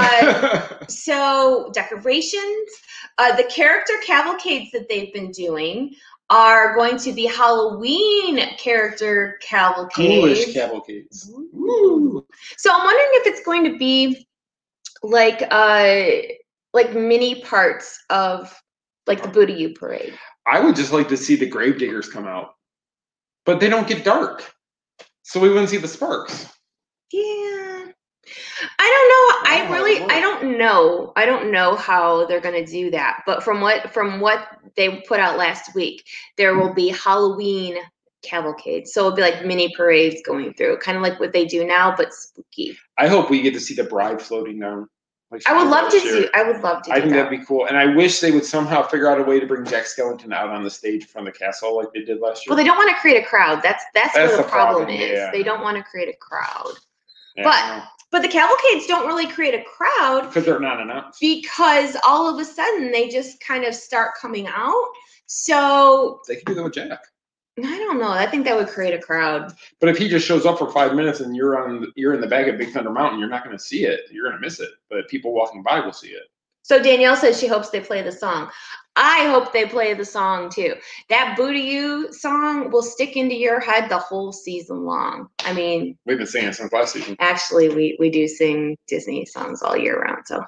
So decorations, the character cavalcades that they've been doing are going to be Halloween character cavalcades. Ghoulish cavalcades. Woo. So I'm wondering if it's going to be like mini parts of like the Boo-to-You parade. I would just like to see the Gravediggers come out, but they don't get dark, so we wouldn't see the sparks. Yeah, I don't know. I don't know how they're going to do that. But from what they put out last week, there will be Halloween cavalcades. So it'll be like mini parades going through, kind of like what they do now, but spooky. I hope we get to see the bride floating down. I would love to do. I think that'd be cool, and I wish they would somehow figure out a way to bring Jack Skellington out on the stage from the castle like they did last year. Well, they don't want to create a crowd. That's where the problem is. Yeah. They don't want to create a crowd. Yeah, but the cavalcades don't really create a crowd because they're not enough. Because all of a sudden they just kind of start coming out. So they can do that with Jack. I don't know. I think that would create a crowd. But if he just shows up for 5 minutes and you're in the back of Big Thunder Mountain, you're not going to see it. You're going to miss it. But people walking by will see it. So Danielle says she hopes they play the song. I hope they play the song too. That Boo-to-You song will stick into your head the whole season long. I mean, we've been singing since last season. Actually, we do sing Disney songs all year round. So,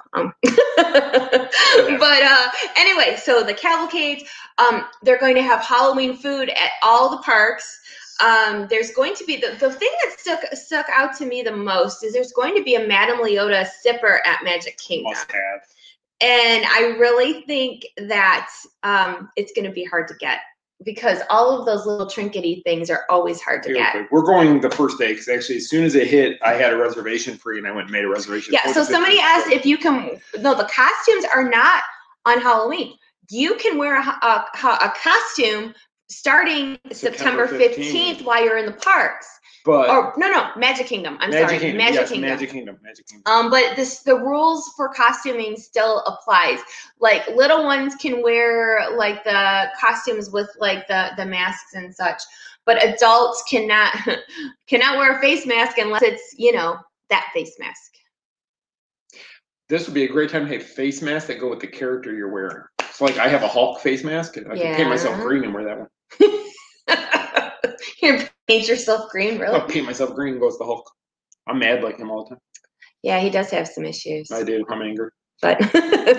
but anyway, so the cavalcades, they're going to have Halloween food at all the parks. There's going to be the thing that stuck out to me the most is there's going to be a Madame Leota sipper at Magic Kingdom. Must have. And I really think that it's going to be hard to get because all of those little trinkety things are always hard to get. We're going the first day because actually as soon as it hit, I had a reservation free and I went and made a reservation. Yeah, so somebody asked if you can, no, the costumes are not on Halloween. You can wear a costume starting September 15th while you're in the parks. But no, Magic Kingdom. Magic Kingdom. Magic Kingdom. But the rules for costuming still applies. Like little ones can wear like the costumes with like the masks and such, but adults cannot wear a face mask unless it's that face mask. This would be a great time to have face masks that go with the character you're wearing. So like I have a Hulk face mask, and I can paint myself green and wear that one. You paint yourself green, really? I'll paint myself green, goes the Hulk. I'm mad like him all the time. Yeah, he does have some issues. I do. I'm angry. But but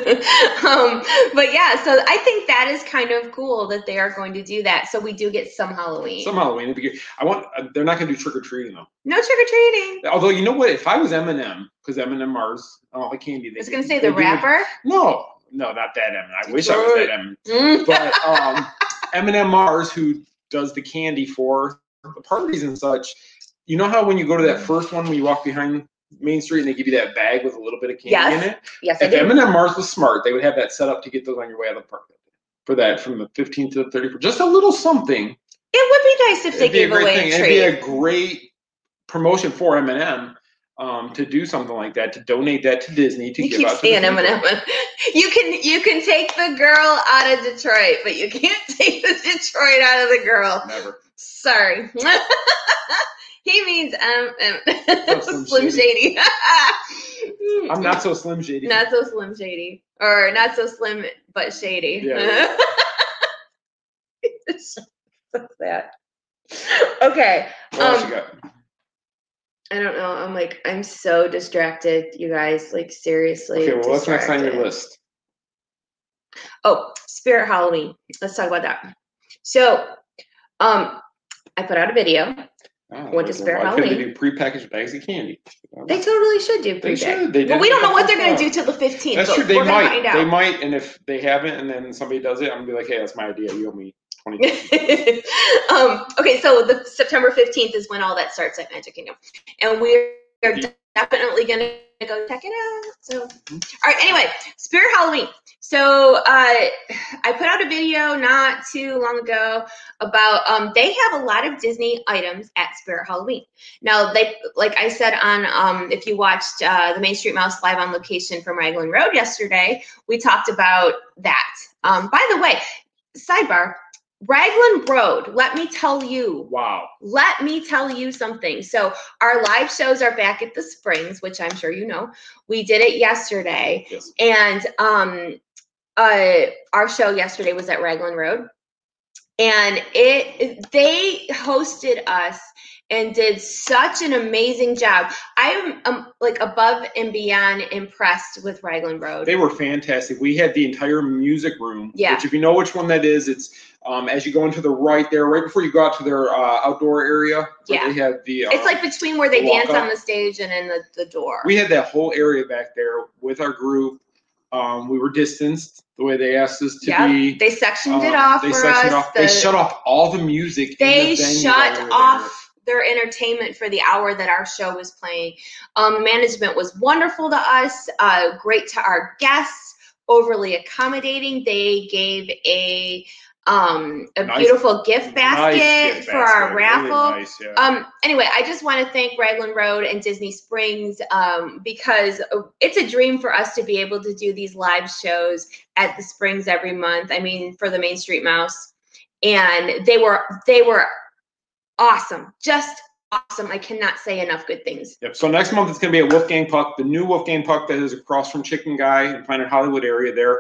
yeah, so I think that is kind of cool that they are going to do that. So we do get some Halloween. Some Halloween. It'd be good. They're not going to do trick or treating though. No trick or treating. Although you know what? If I was M&M, because M&M Mars, all the candy. I was going to say the rapper. No, not that M&M. I wish I was that M&M. But M&M Mars, who does the candy for the parties and such. You know how when you go to that first one, when you walk behind Main Street and they give you that bag with a little bit of candy in it? Yes, if M&M Mars was smart, they would have that set up to get those on your way out of the park. For that, from the 15th to the 31st. Just a little something. It would be nice if they gave away a treat. It'd be a great promotion for M&M. To do something like that, to donate that to Disney, to give out to the M&M. You can take the girl out of Detroit, but you can't take the Detroit out of the girl. Never. Sorry. He means Slim Shady. I'm not so Slim Shady. Not so Slim Shady. Or not so slim but shady. Yeah. What's that? Okay. What else you got? I don't know. I'm so distracted, you guys. Like, seriously. Okay, well, what's next on your distracted. list? Oh, Spirit Halloween. Let's talk about that. So, I put out a video. What does Spirit Why couldn't they Halloween? do prepackaged bags of candy? They totally should do They pre-pack. should. They Well, did we it don't know what they're before. going to do till the 15th. That's but true. They we're gonna might. find out. They might. And if they haven't, and then somebody does it, I'm gonna be like, hey, that's my idea. You owe me $20. Okay, so the September 15th is when all that starts at Magic Kingdom, and we're definitely gonna go check it out. So, all right. Anyway, Spirit Halloween. So I put out a video not too long ago about they have a lot of Disney items at Spirit Halloween. Now they, like I said on if you watched the Main Street Mouse live on location from Raglan Road yesterday, we talked about that. By the way, sidebar. Raglan Road, let me tell you. Wow. Let me tell you something. So our live shows are back at the Springs, which I'm sure you know. We did it yesterday. Yes. And our show yesterday was at Raglan Road. And they hosted us and did such an amazing job. I'm like above and beyond impressed with Raglan Road. They were fantastic. We had the entire music room. Yeah. Which, if you know which one that is, it's as you go into the right there, right before you go out to their outdoor area. Yeah. They have the. It's like between where they the dance walk-up. on the stage and in the door. We had that whole area back there with our group. We were distanced the way they asked us to be. They sectioned it off They for sectioned us. off. They shut off all the music. They in the venue shut while we were off their entertainment for the hour that our show was playing. Management was wonderful to us, great to our guests, overly accommodating. They gave a Nice- beautiful gift basket Nice gift for our basket. raffle. Really nice, yeah. Anyway, I just want to thank Raglan Road and Disney Springs because it's a dream for us to be able to do these live shows at the Springs every month. I mean, for the Main Street Mouse, and they were awesome, just awesome. I cannot say enough good things. Yep. So next month it's going to be at Wolfgang Puck, the new Wolfgang Puck that is across from Chicken Guy in Planet Hollywood area there.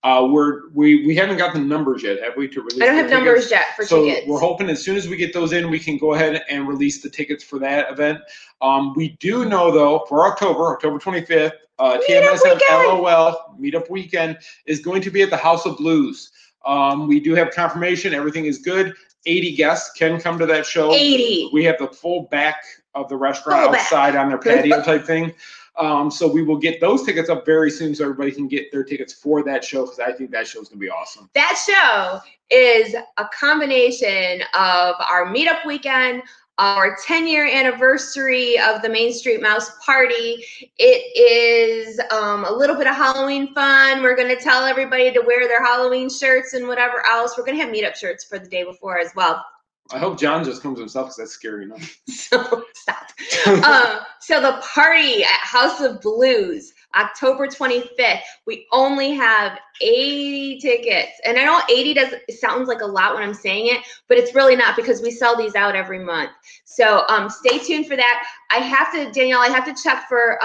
We haven't got the numbers yet, have we? To release I don't the have tickets? numbers yet for So tickets. we're hoping as soon as we get those in, we can go ahead and release the tickets for that event. We do know though for October 25th, TMSM weekend. LOL Meetup Weekend is going to be at the House of Blues. We do have confirmation. Everything is good. 80 guests can come to that show. 80. We have the full back of the restaurant Full back. outside on their patio type thing. So we will get those tickets up very soon so everybody can get their tickets for that show because I think that show is going to be awesome. That show is a combination of our meetup weekend, our 10-year anniversary of the Main Street Mouse Party. It is a little bit of Halloween fun. We're going to tell everybody to wear their Halloween shirts and whatever else. We're going to have meetup shirts for the day before as well. I hope John just comes himself because that's scary enough. So stop. So the party at House of Blues, October 25th. We only have 80 tickets. And I know 80 it sounds like a lot when I'm saying it, but it's really not because we sell these out every month. So stay tuned for that. Danielle, I have to check for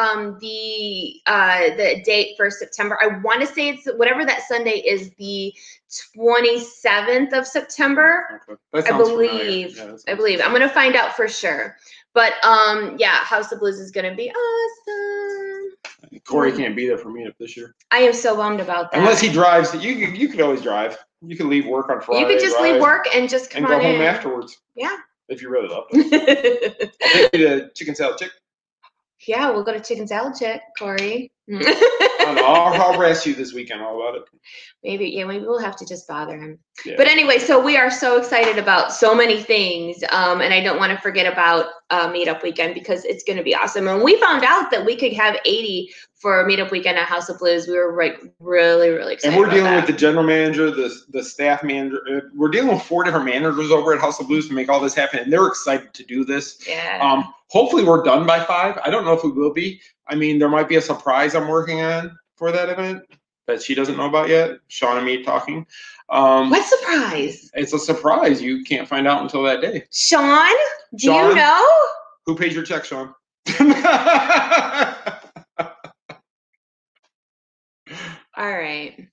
the date for September. I want to say it's whatever that Sunday is, the 27th of September. Okay. That I sounds believe. familiar. Yeah, I believe. I'm gonna find out for sure. But yeah, House of Blues is gonna be awesome. Corey can't be there for meetup this year. I am so bummed about that. Unless he drives. You could always drive. You could leave work on Friday. You could just leave work and just come and go on home in. afterwards. Yeah. If you really love it. I'll take you to Chicken Salad Chick. Yeah, we'll go to Chicken Salad Chick, Corey. I don't know. I'll harass you this weekend all about it. Maybe we'll have to just bother him. Yeah. But anyway, so we are so excited about so many things, and I don't want to forget about Meetup Weekend because it's going to be awesome. And we found out that we could have 80 for Meetup Weekend at House of Blues. We were like really, really excited. And we're dealing about with the general manager, the staff manager. We're dealing with 4 different managers over at House of Blues to make all this happen, and they're excited to do this. Yeah. Hopefully we're done by 5. I don't know if we will be. I mean, there might be a surprise I'm working on for that event that she doesn't know about yet. Sean and me talking. What surprise? It's a surprise. You can't find out until that day. Sean, do Sean? you know? Who pays your check, Sean? All right.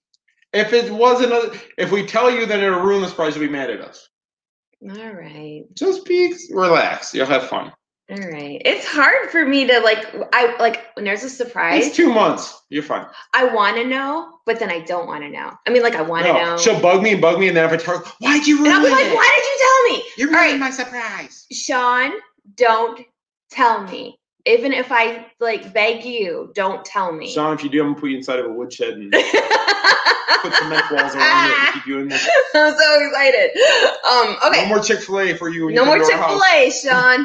If we tell you, then it'll ruin the surprise. You'll be mad at us. All right. Just relax. You'll have fun. All right. It's hard for me to when there's a surprise. It's 2 months. You're fine. I want to know, but then I don't want to know. I mean, I want to know. She'll bug me, and then if I tell her, why'd you ruin it? And I'll be like, why did you tell me? You ruined my surprise. Sean, don't tell me. Even if I beg you, don't tell me. Sean, if you do, I'm gonna put you inside of a woodshed and put cement walls around it and keep you in there. I'm so excited. Okay. No more Chick-fil-A for you. No more Chick-fil-A, Sean.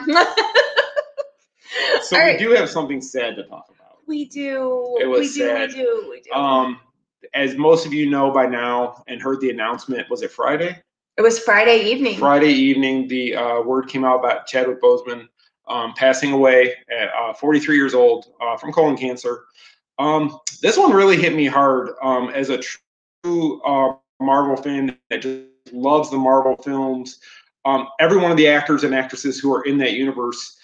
So we do have something sad to talk about. We do. It was sad. We do. As most of you know by now and heard the announcement, was it Friday? It was Friday evening. Friday evening, the word came out about Chadwick Boseman passing away at 43 years old from colon cancer. This one really hit me hard as a true Marvel fan that just loves the Marvel films. Every one of the actors and actresses who are in that universe,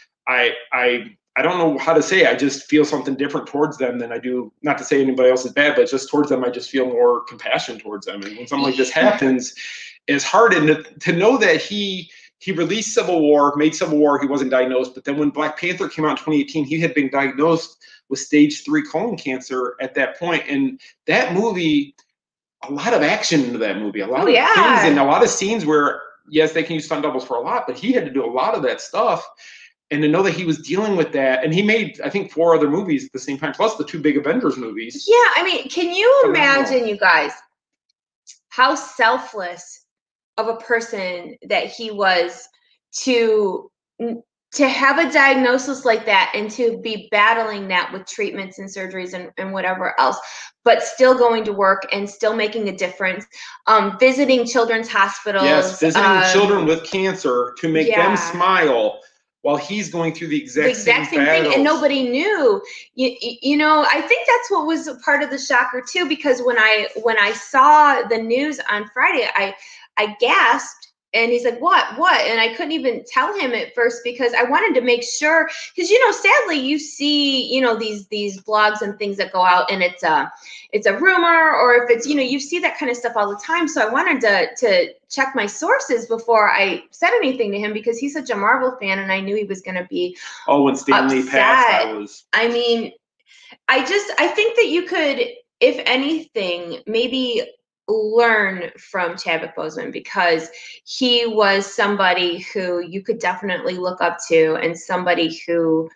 I don't know how to say it. I just feel something different towards them than I do. Not to say anybody else is bad, but just towards them, I just feel more compassion towards them. And when something like this happens, it's hard. And to know that he released Civil War, made Civil War, he wasn't diagnosed. But then when Black Panther came out in 2018, he had been diagnosed with stage 3 colon cancer at that point. And that movie, a lot of action into that movie, a lot of things and a lot of scenes where, yes, they can use stunt doubles for a lot, but he had to do a lot of that stuff. And to know that he was dealing with that, and he made, I think, 4 other movies at the same time, plus the 2 big Avengers movies. Yeah, I mean, can you imagine, you guys, how selfless of a person that he was to have a diagnosis like that and to be battling that with treatments and surgeries and whatever else, but still going to work and still making a difference, visiting children's hospitals. Yes, visiting children with cancer to make them smile while he's going through the exact same thing, and nobody knew. You know, I think that's what was part of the shocker too, because when I saw the news on Friday, I gasped. And he's like, what? And I couldn't even tell him at first because I wanted to make sure, because, you know, sadly you see, you know, these blogs and things that go out and it's a rumor, or if it's, you know, you see that kind of stuff all the time. So I wanted to check my sources before I said anything to him, because he's such a Marvel fan and I knew he was going to be when Stan Lee passed, I mean, I think that you could, if anything, maybe learn from Chadwick Boseman, because he was somebody who you could definitely look up to and somebody who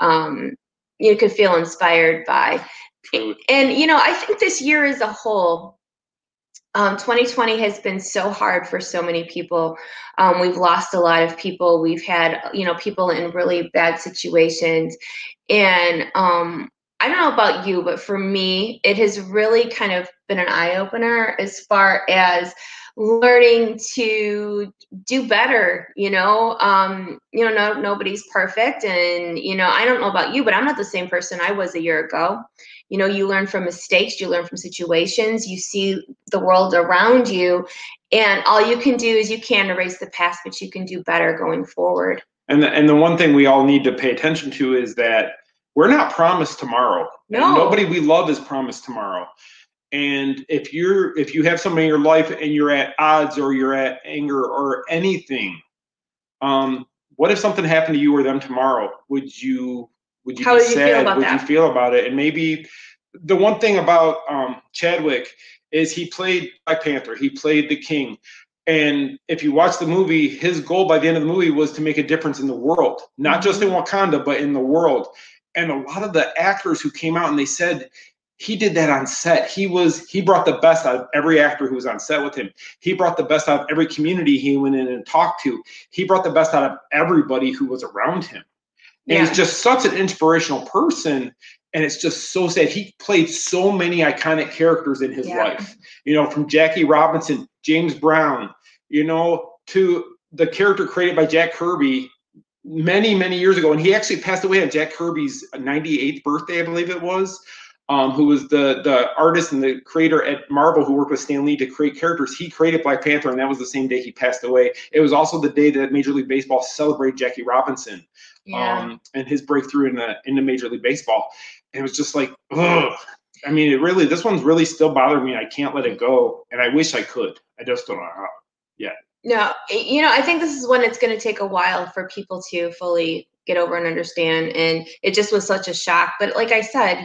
you could feel inspired by. And, you know, I think this year as a whole, 2020 has been so hard for so many people. We've lost a lot of people. We've had, you know, people in really bad situations. And I don't know about you, but for me, it has really kind of been an eye-opener as far as learning to do better. You know, nobody's perfect. And, you know, I don't know about you, but I'm not the same person I was a year ago. You know, you learn from mistakes, you learn from situations, you see the world around you, and all you can do is you can't erase the past, but you can do better going forward. And the one thing we all need to pay attention to is that we're not promised tomorrow. No. And nobody we love is promised tomorrow. And if you have somebody in your life and you're at odds or you're at anger or anything, what if something happened to you or them tomorrow? Would you be sad? Would you feel about it? And maybe the one thing about Chadwick is he played Black Panther. He played the King. And if you watch the movie, his goal by the end of the movie was to make a difference in the world, not just in Wakanda, but in the world. And a lot of the actors who came out and they said he did that on set. He brought the best out of every actor who was on set with him. He brought the best out of every community he went in and talked to. He brought the best out of everybody who was around him. And he's just such an inspirational person. And it's just so sad. He played so many iconic characters in his life, you know, from Jackie Robinson, James Brown, you know, to the character created by Jack Kirby many, many years ago. And he actually passed away on Jack Kirby's 98th birthday, I believe it was, who was the artist and the creator at Marvel who worked with Stan Lee to create characters. He created Black Panther, and that was the same day he passed away. It was also the day that Major League Baseball celebrated Jackie Robinson and his breakthrough into Major League Baseball. And it was just like, ugh. I mean, this one's really still bothering me. I can't let it go, and I wish I could. I just don't know how yet. No, you know, I think this is when it's going to take a while for people to fully get over and understand. And it just was such a shock. But like I said,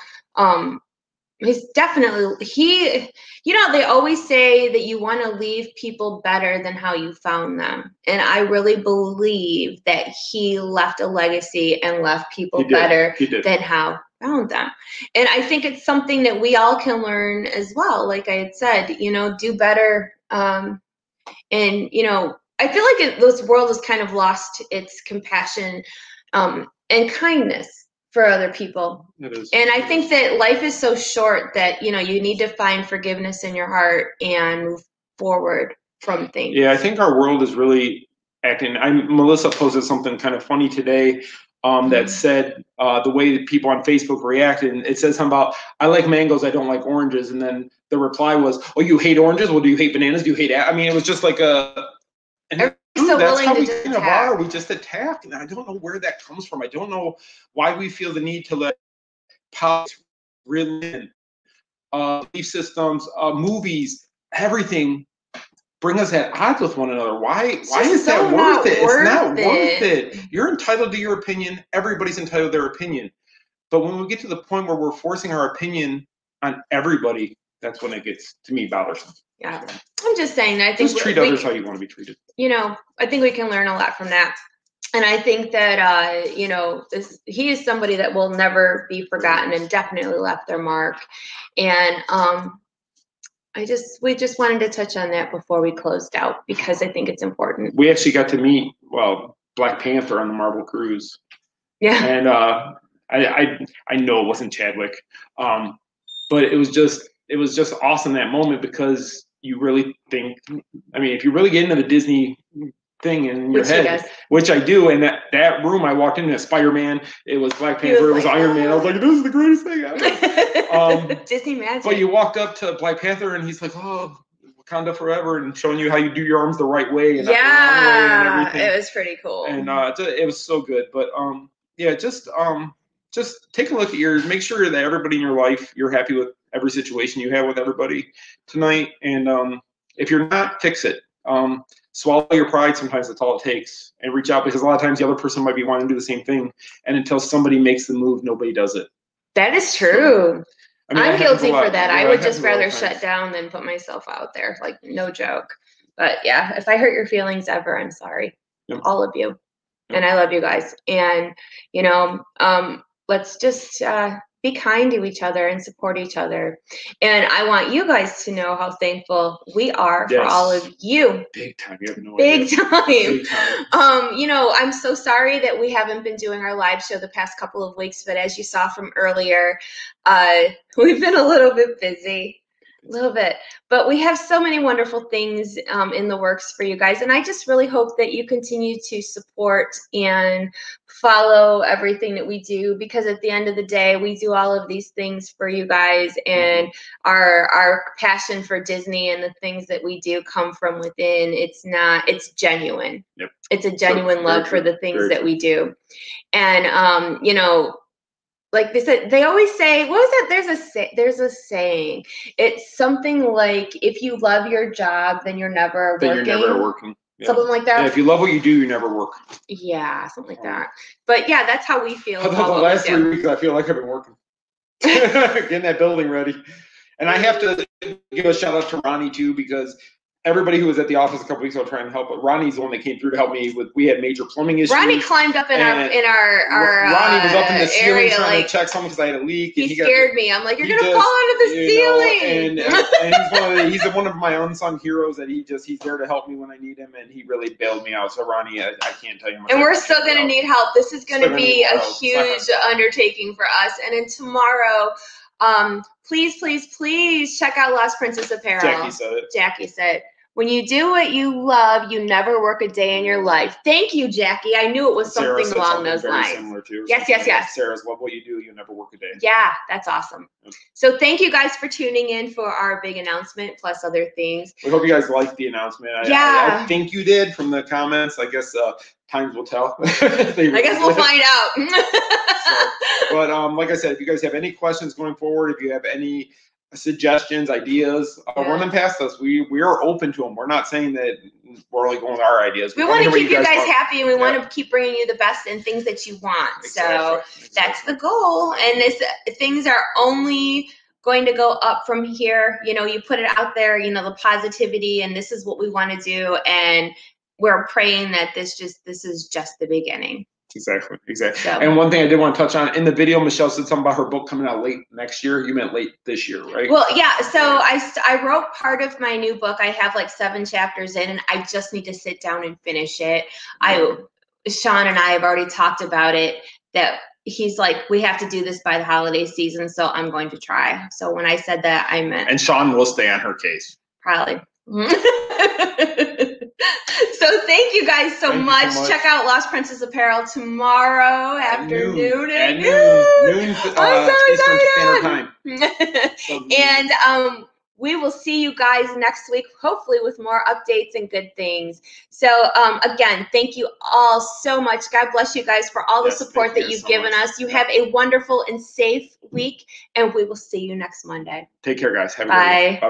he's definitely, they always say that you want to leave people better than how you found them. And I really believe that he left a legacy and left people better than how found them. And I think it's something that we all can learn as well. Like I had said, do better. And, I feel like this world has kind of lost its compassion and kindness for other people. It is. And I think that life is so short that, you need to find forgiveness in your heart and move forward from things. Yeah, I think our world is really acting. Melissa posted something kind of funny today that said the way that people on Facebook react, and it says something about, I like mangoes, I don't like oranges. And then the reply was, oh, you hate oranges? Well, do you hate bananas? Do you hate it was just like that's how we kind of are. We just attack, and I don't know where that comes from. I don't know why we feel the need to let politics reel in belief systems, movies, everything bring us at odds with one another. Why is that worth it? It's not worth it. You're entitled to your opinion. Everybody's entitled to their opinion. But when we get to the point where we're forcing our opinion on everybody, that's when it gets, to me, bothersome. Yeah, I'm just saying that I think just treat others how you want to be treated. I think we can learn a lot from that. And I think that, he is somebody that will never be forgotten and definitely left their mark. And we just wanted to touch on that before we closed out, because I think it's important. We actually got to meet, Black Panther on the Marvel cruise. Yeah. And I know it wasn't Chadwick, but it was just awesome that moment, because you really think, if you really get into the Disney thing in your head, which I do, and that room I walked into, Spider-Man, it was Black Panther, it was Iron Man. I was like, this is the greatest thing ever. Disney magic. But you walk up to Black Panther and he's like, oh, Wakanda forever, and showing you how you do your arms the right way. And not the wrong way and everything. It was pretty cool. And it was so good. But just take a look at make sure that everybody in your life, you're happy with every situation you have with everybody tonight. And if you're not, fix it. Swallow your pride. Sometimes that's all it takes, and reach out, because a lot of times the other person might be wanting to do the same thing. And until somebody makes the move, nobody does it. That is true. I'm guilty for that. I would just rather shut shut down than put myself out there. Like, no joke. But yeah, if I hurt your feelings ever, I'm sorry. Yep. All of you. Yep. And I love you guys. And, let's just be kind to each other and support each other. And I want you guys to know how thankful we are for all of you. Big time. You have no idea. Big time. Big time. I'm so sorry that we haven't been doing our live show the past couple of weeks, but as you saw from earlier, we've been a little bit busy. A little bit, but we have so many wonderful things in the works for you guys, and I just really hope that you continue to support and follow everything that we do, because at the end of the day, we do all of these things for you guys, and our passion for Disney and the things that we do come from within. It's genuine. Yep. It's a genuine love for the things that we do. And like they said, they always say, what was that? There's a saying. It's something like, if you love your job, then you're never working. Then you're never working. Yeah. Something like that. Yeah, if you love what you do, you never work. Yeah, something like that. But yeah, that's how we feel. About the last 3 weeks, I feel like I've been working. Getting that building ready. And I have to give a shout out to Ronnie too, because everybody who was at the office a couple weeks ago trying to help, but Ronnie's the one that came through to help me with. We had major plumbing issues. Ronnie climbed up in our Ronnie was up in the ceiling area, trying to check something because I had a leak. He scared me. I'm like, you're gonna fall into the ceiling. And he's one of my unsung heroes that he's there to help me when I need him, and he really bailed me out. So Ronnie, I can't tell you. And we're still gonna need help. This is gonna be a huge undertaking for us. And then tomorrow, please check out Lost Princess Apparel. Jackie said, when you do what you love, you never work a day in your life. Thank you, Jackie. I knew it was something along those lines. Yes. Sarah's love what you do, you never work a day. Yeah, that's awesome. So thank you guys for tuning in for our big announcement, plus other things. We hope you guys liked the announcement. I think you did from the comments. I guess times will tell. I guess we'll find out. But like I said, if you guys have any questions going forward, if you have any suggestions, ideas, run them past us. We are open to them. We're not saying that we're only going with our ideas. We want to keep you guys happy, and we want Yeah. to keep bringing you the best and things that you want. Exactly. So that's the goal. And things are only going to go up from here. You know, you put it out there, you know, the positivity, and this is what we want to do. And we're praying that this is just the beginning. Exactly. So. So. And one thing I did want to touch on in the video, Michelle said something about her book coming out late next year. You meant late this year, right? Well, yeah. So I wrote part of my new book. I have like 7 chapters in, and I just need to sit down and finish it. Sean and I have already talked about it, that he's like, we have to do this by the holiday season, so I'm going to try. So when I said that, I meant. And Sean will stay on her case. Probably. So thank you guys so much. Check out Lost Princess Apparel tomorrow afternoon at noon. I'm so excited. And we will see you guys next week, hopefully with more updates and good things. So again, thank you all so much. God bless you guys for all the support that you've given us. You have a wonderful and safe week, and we will see you next Monday. Take care, guys. Have a Bye. good week. Bye.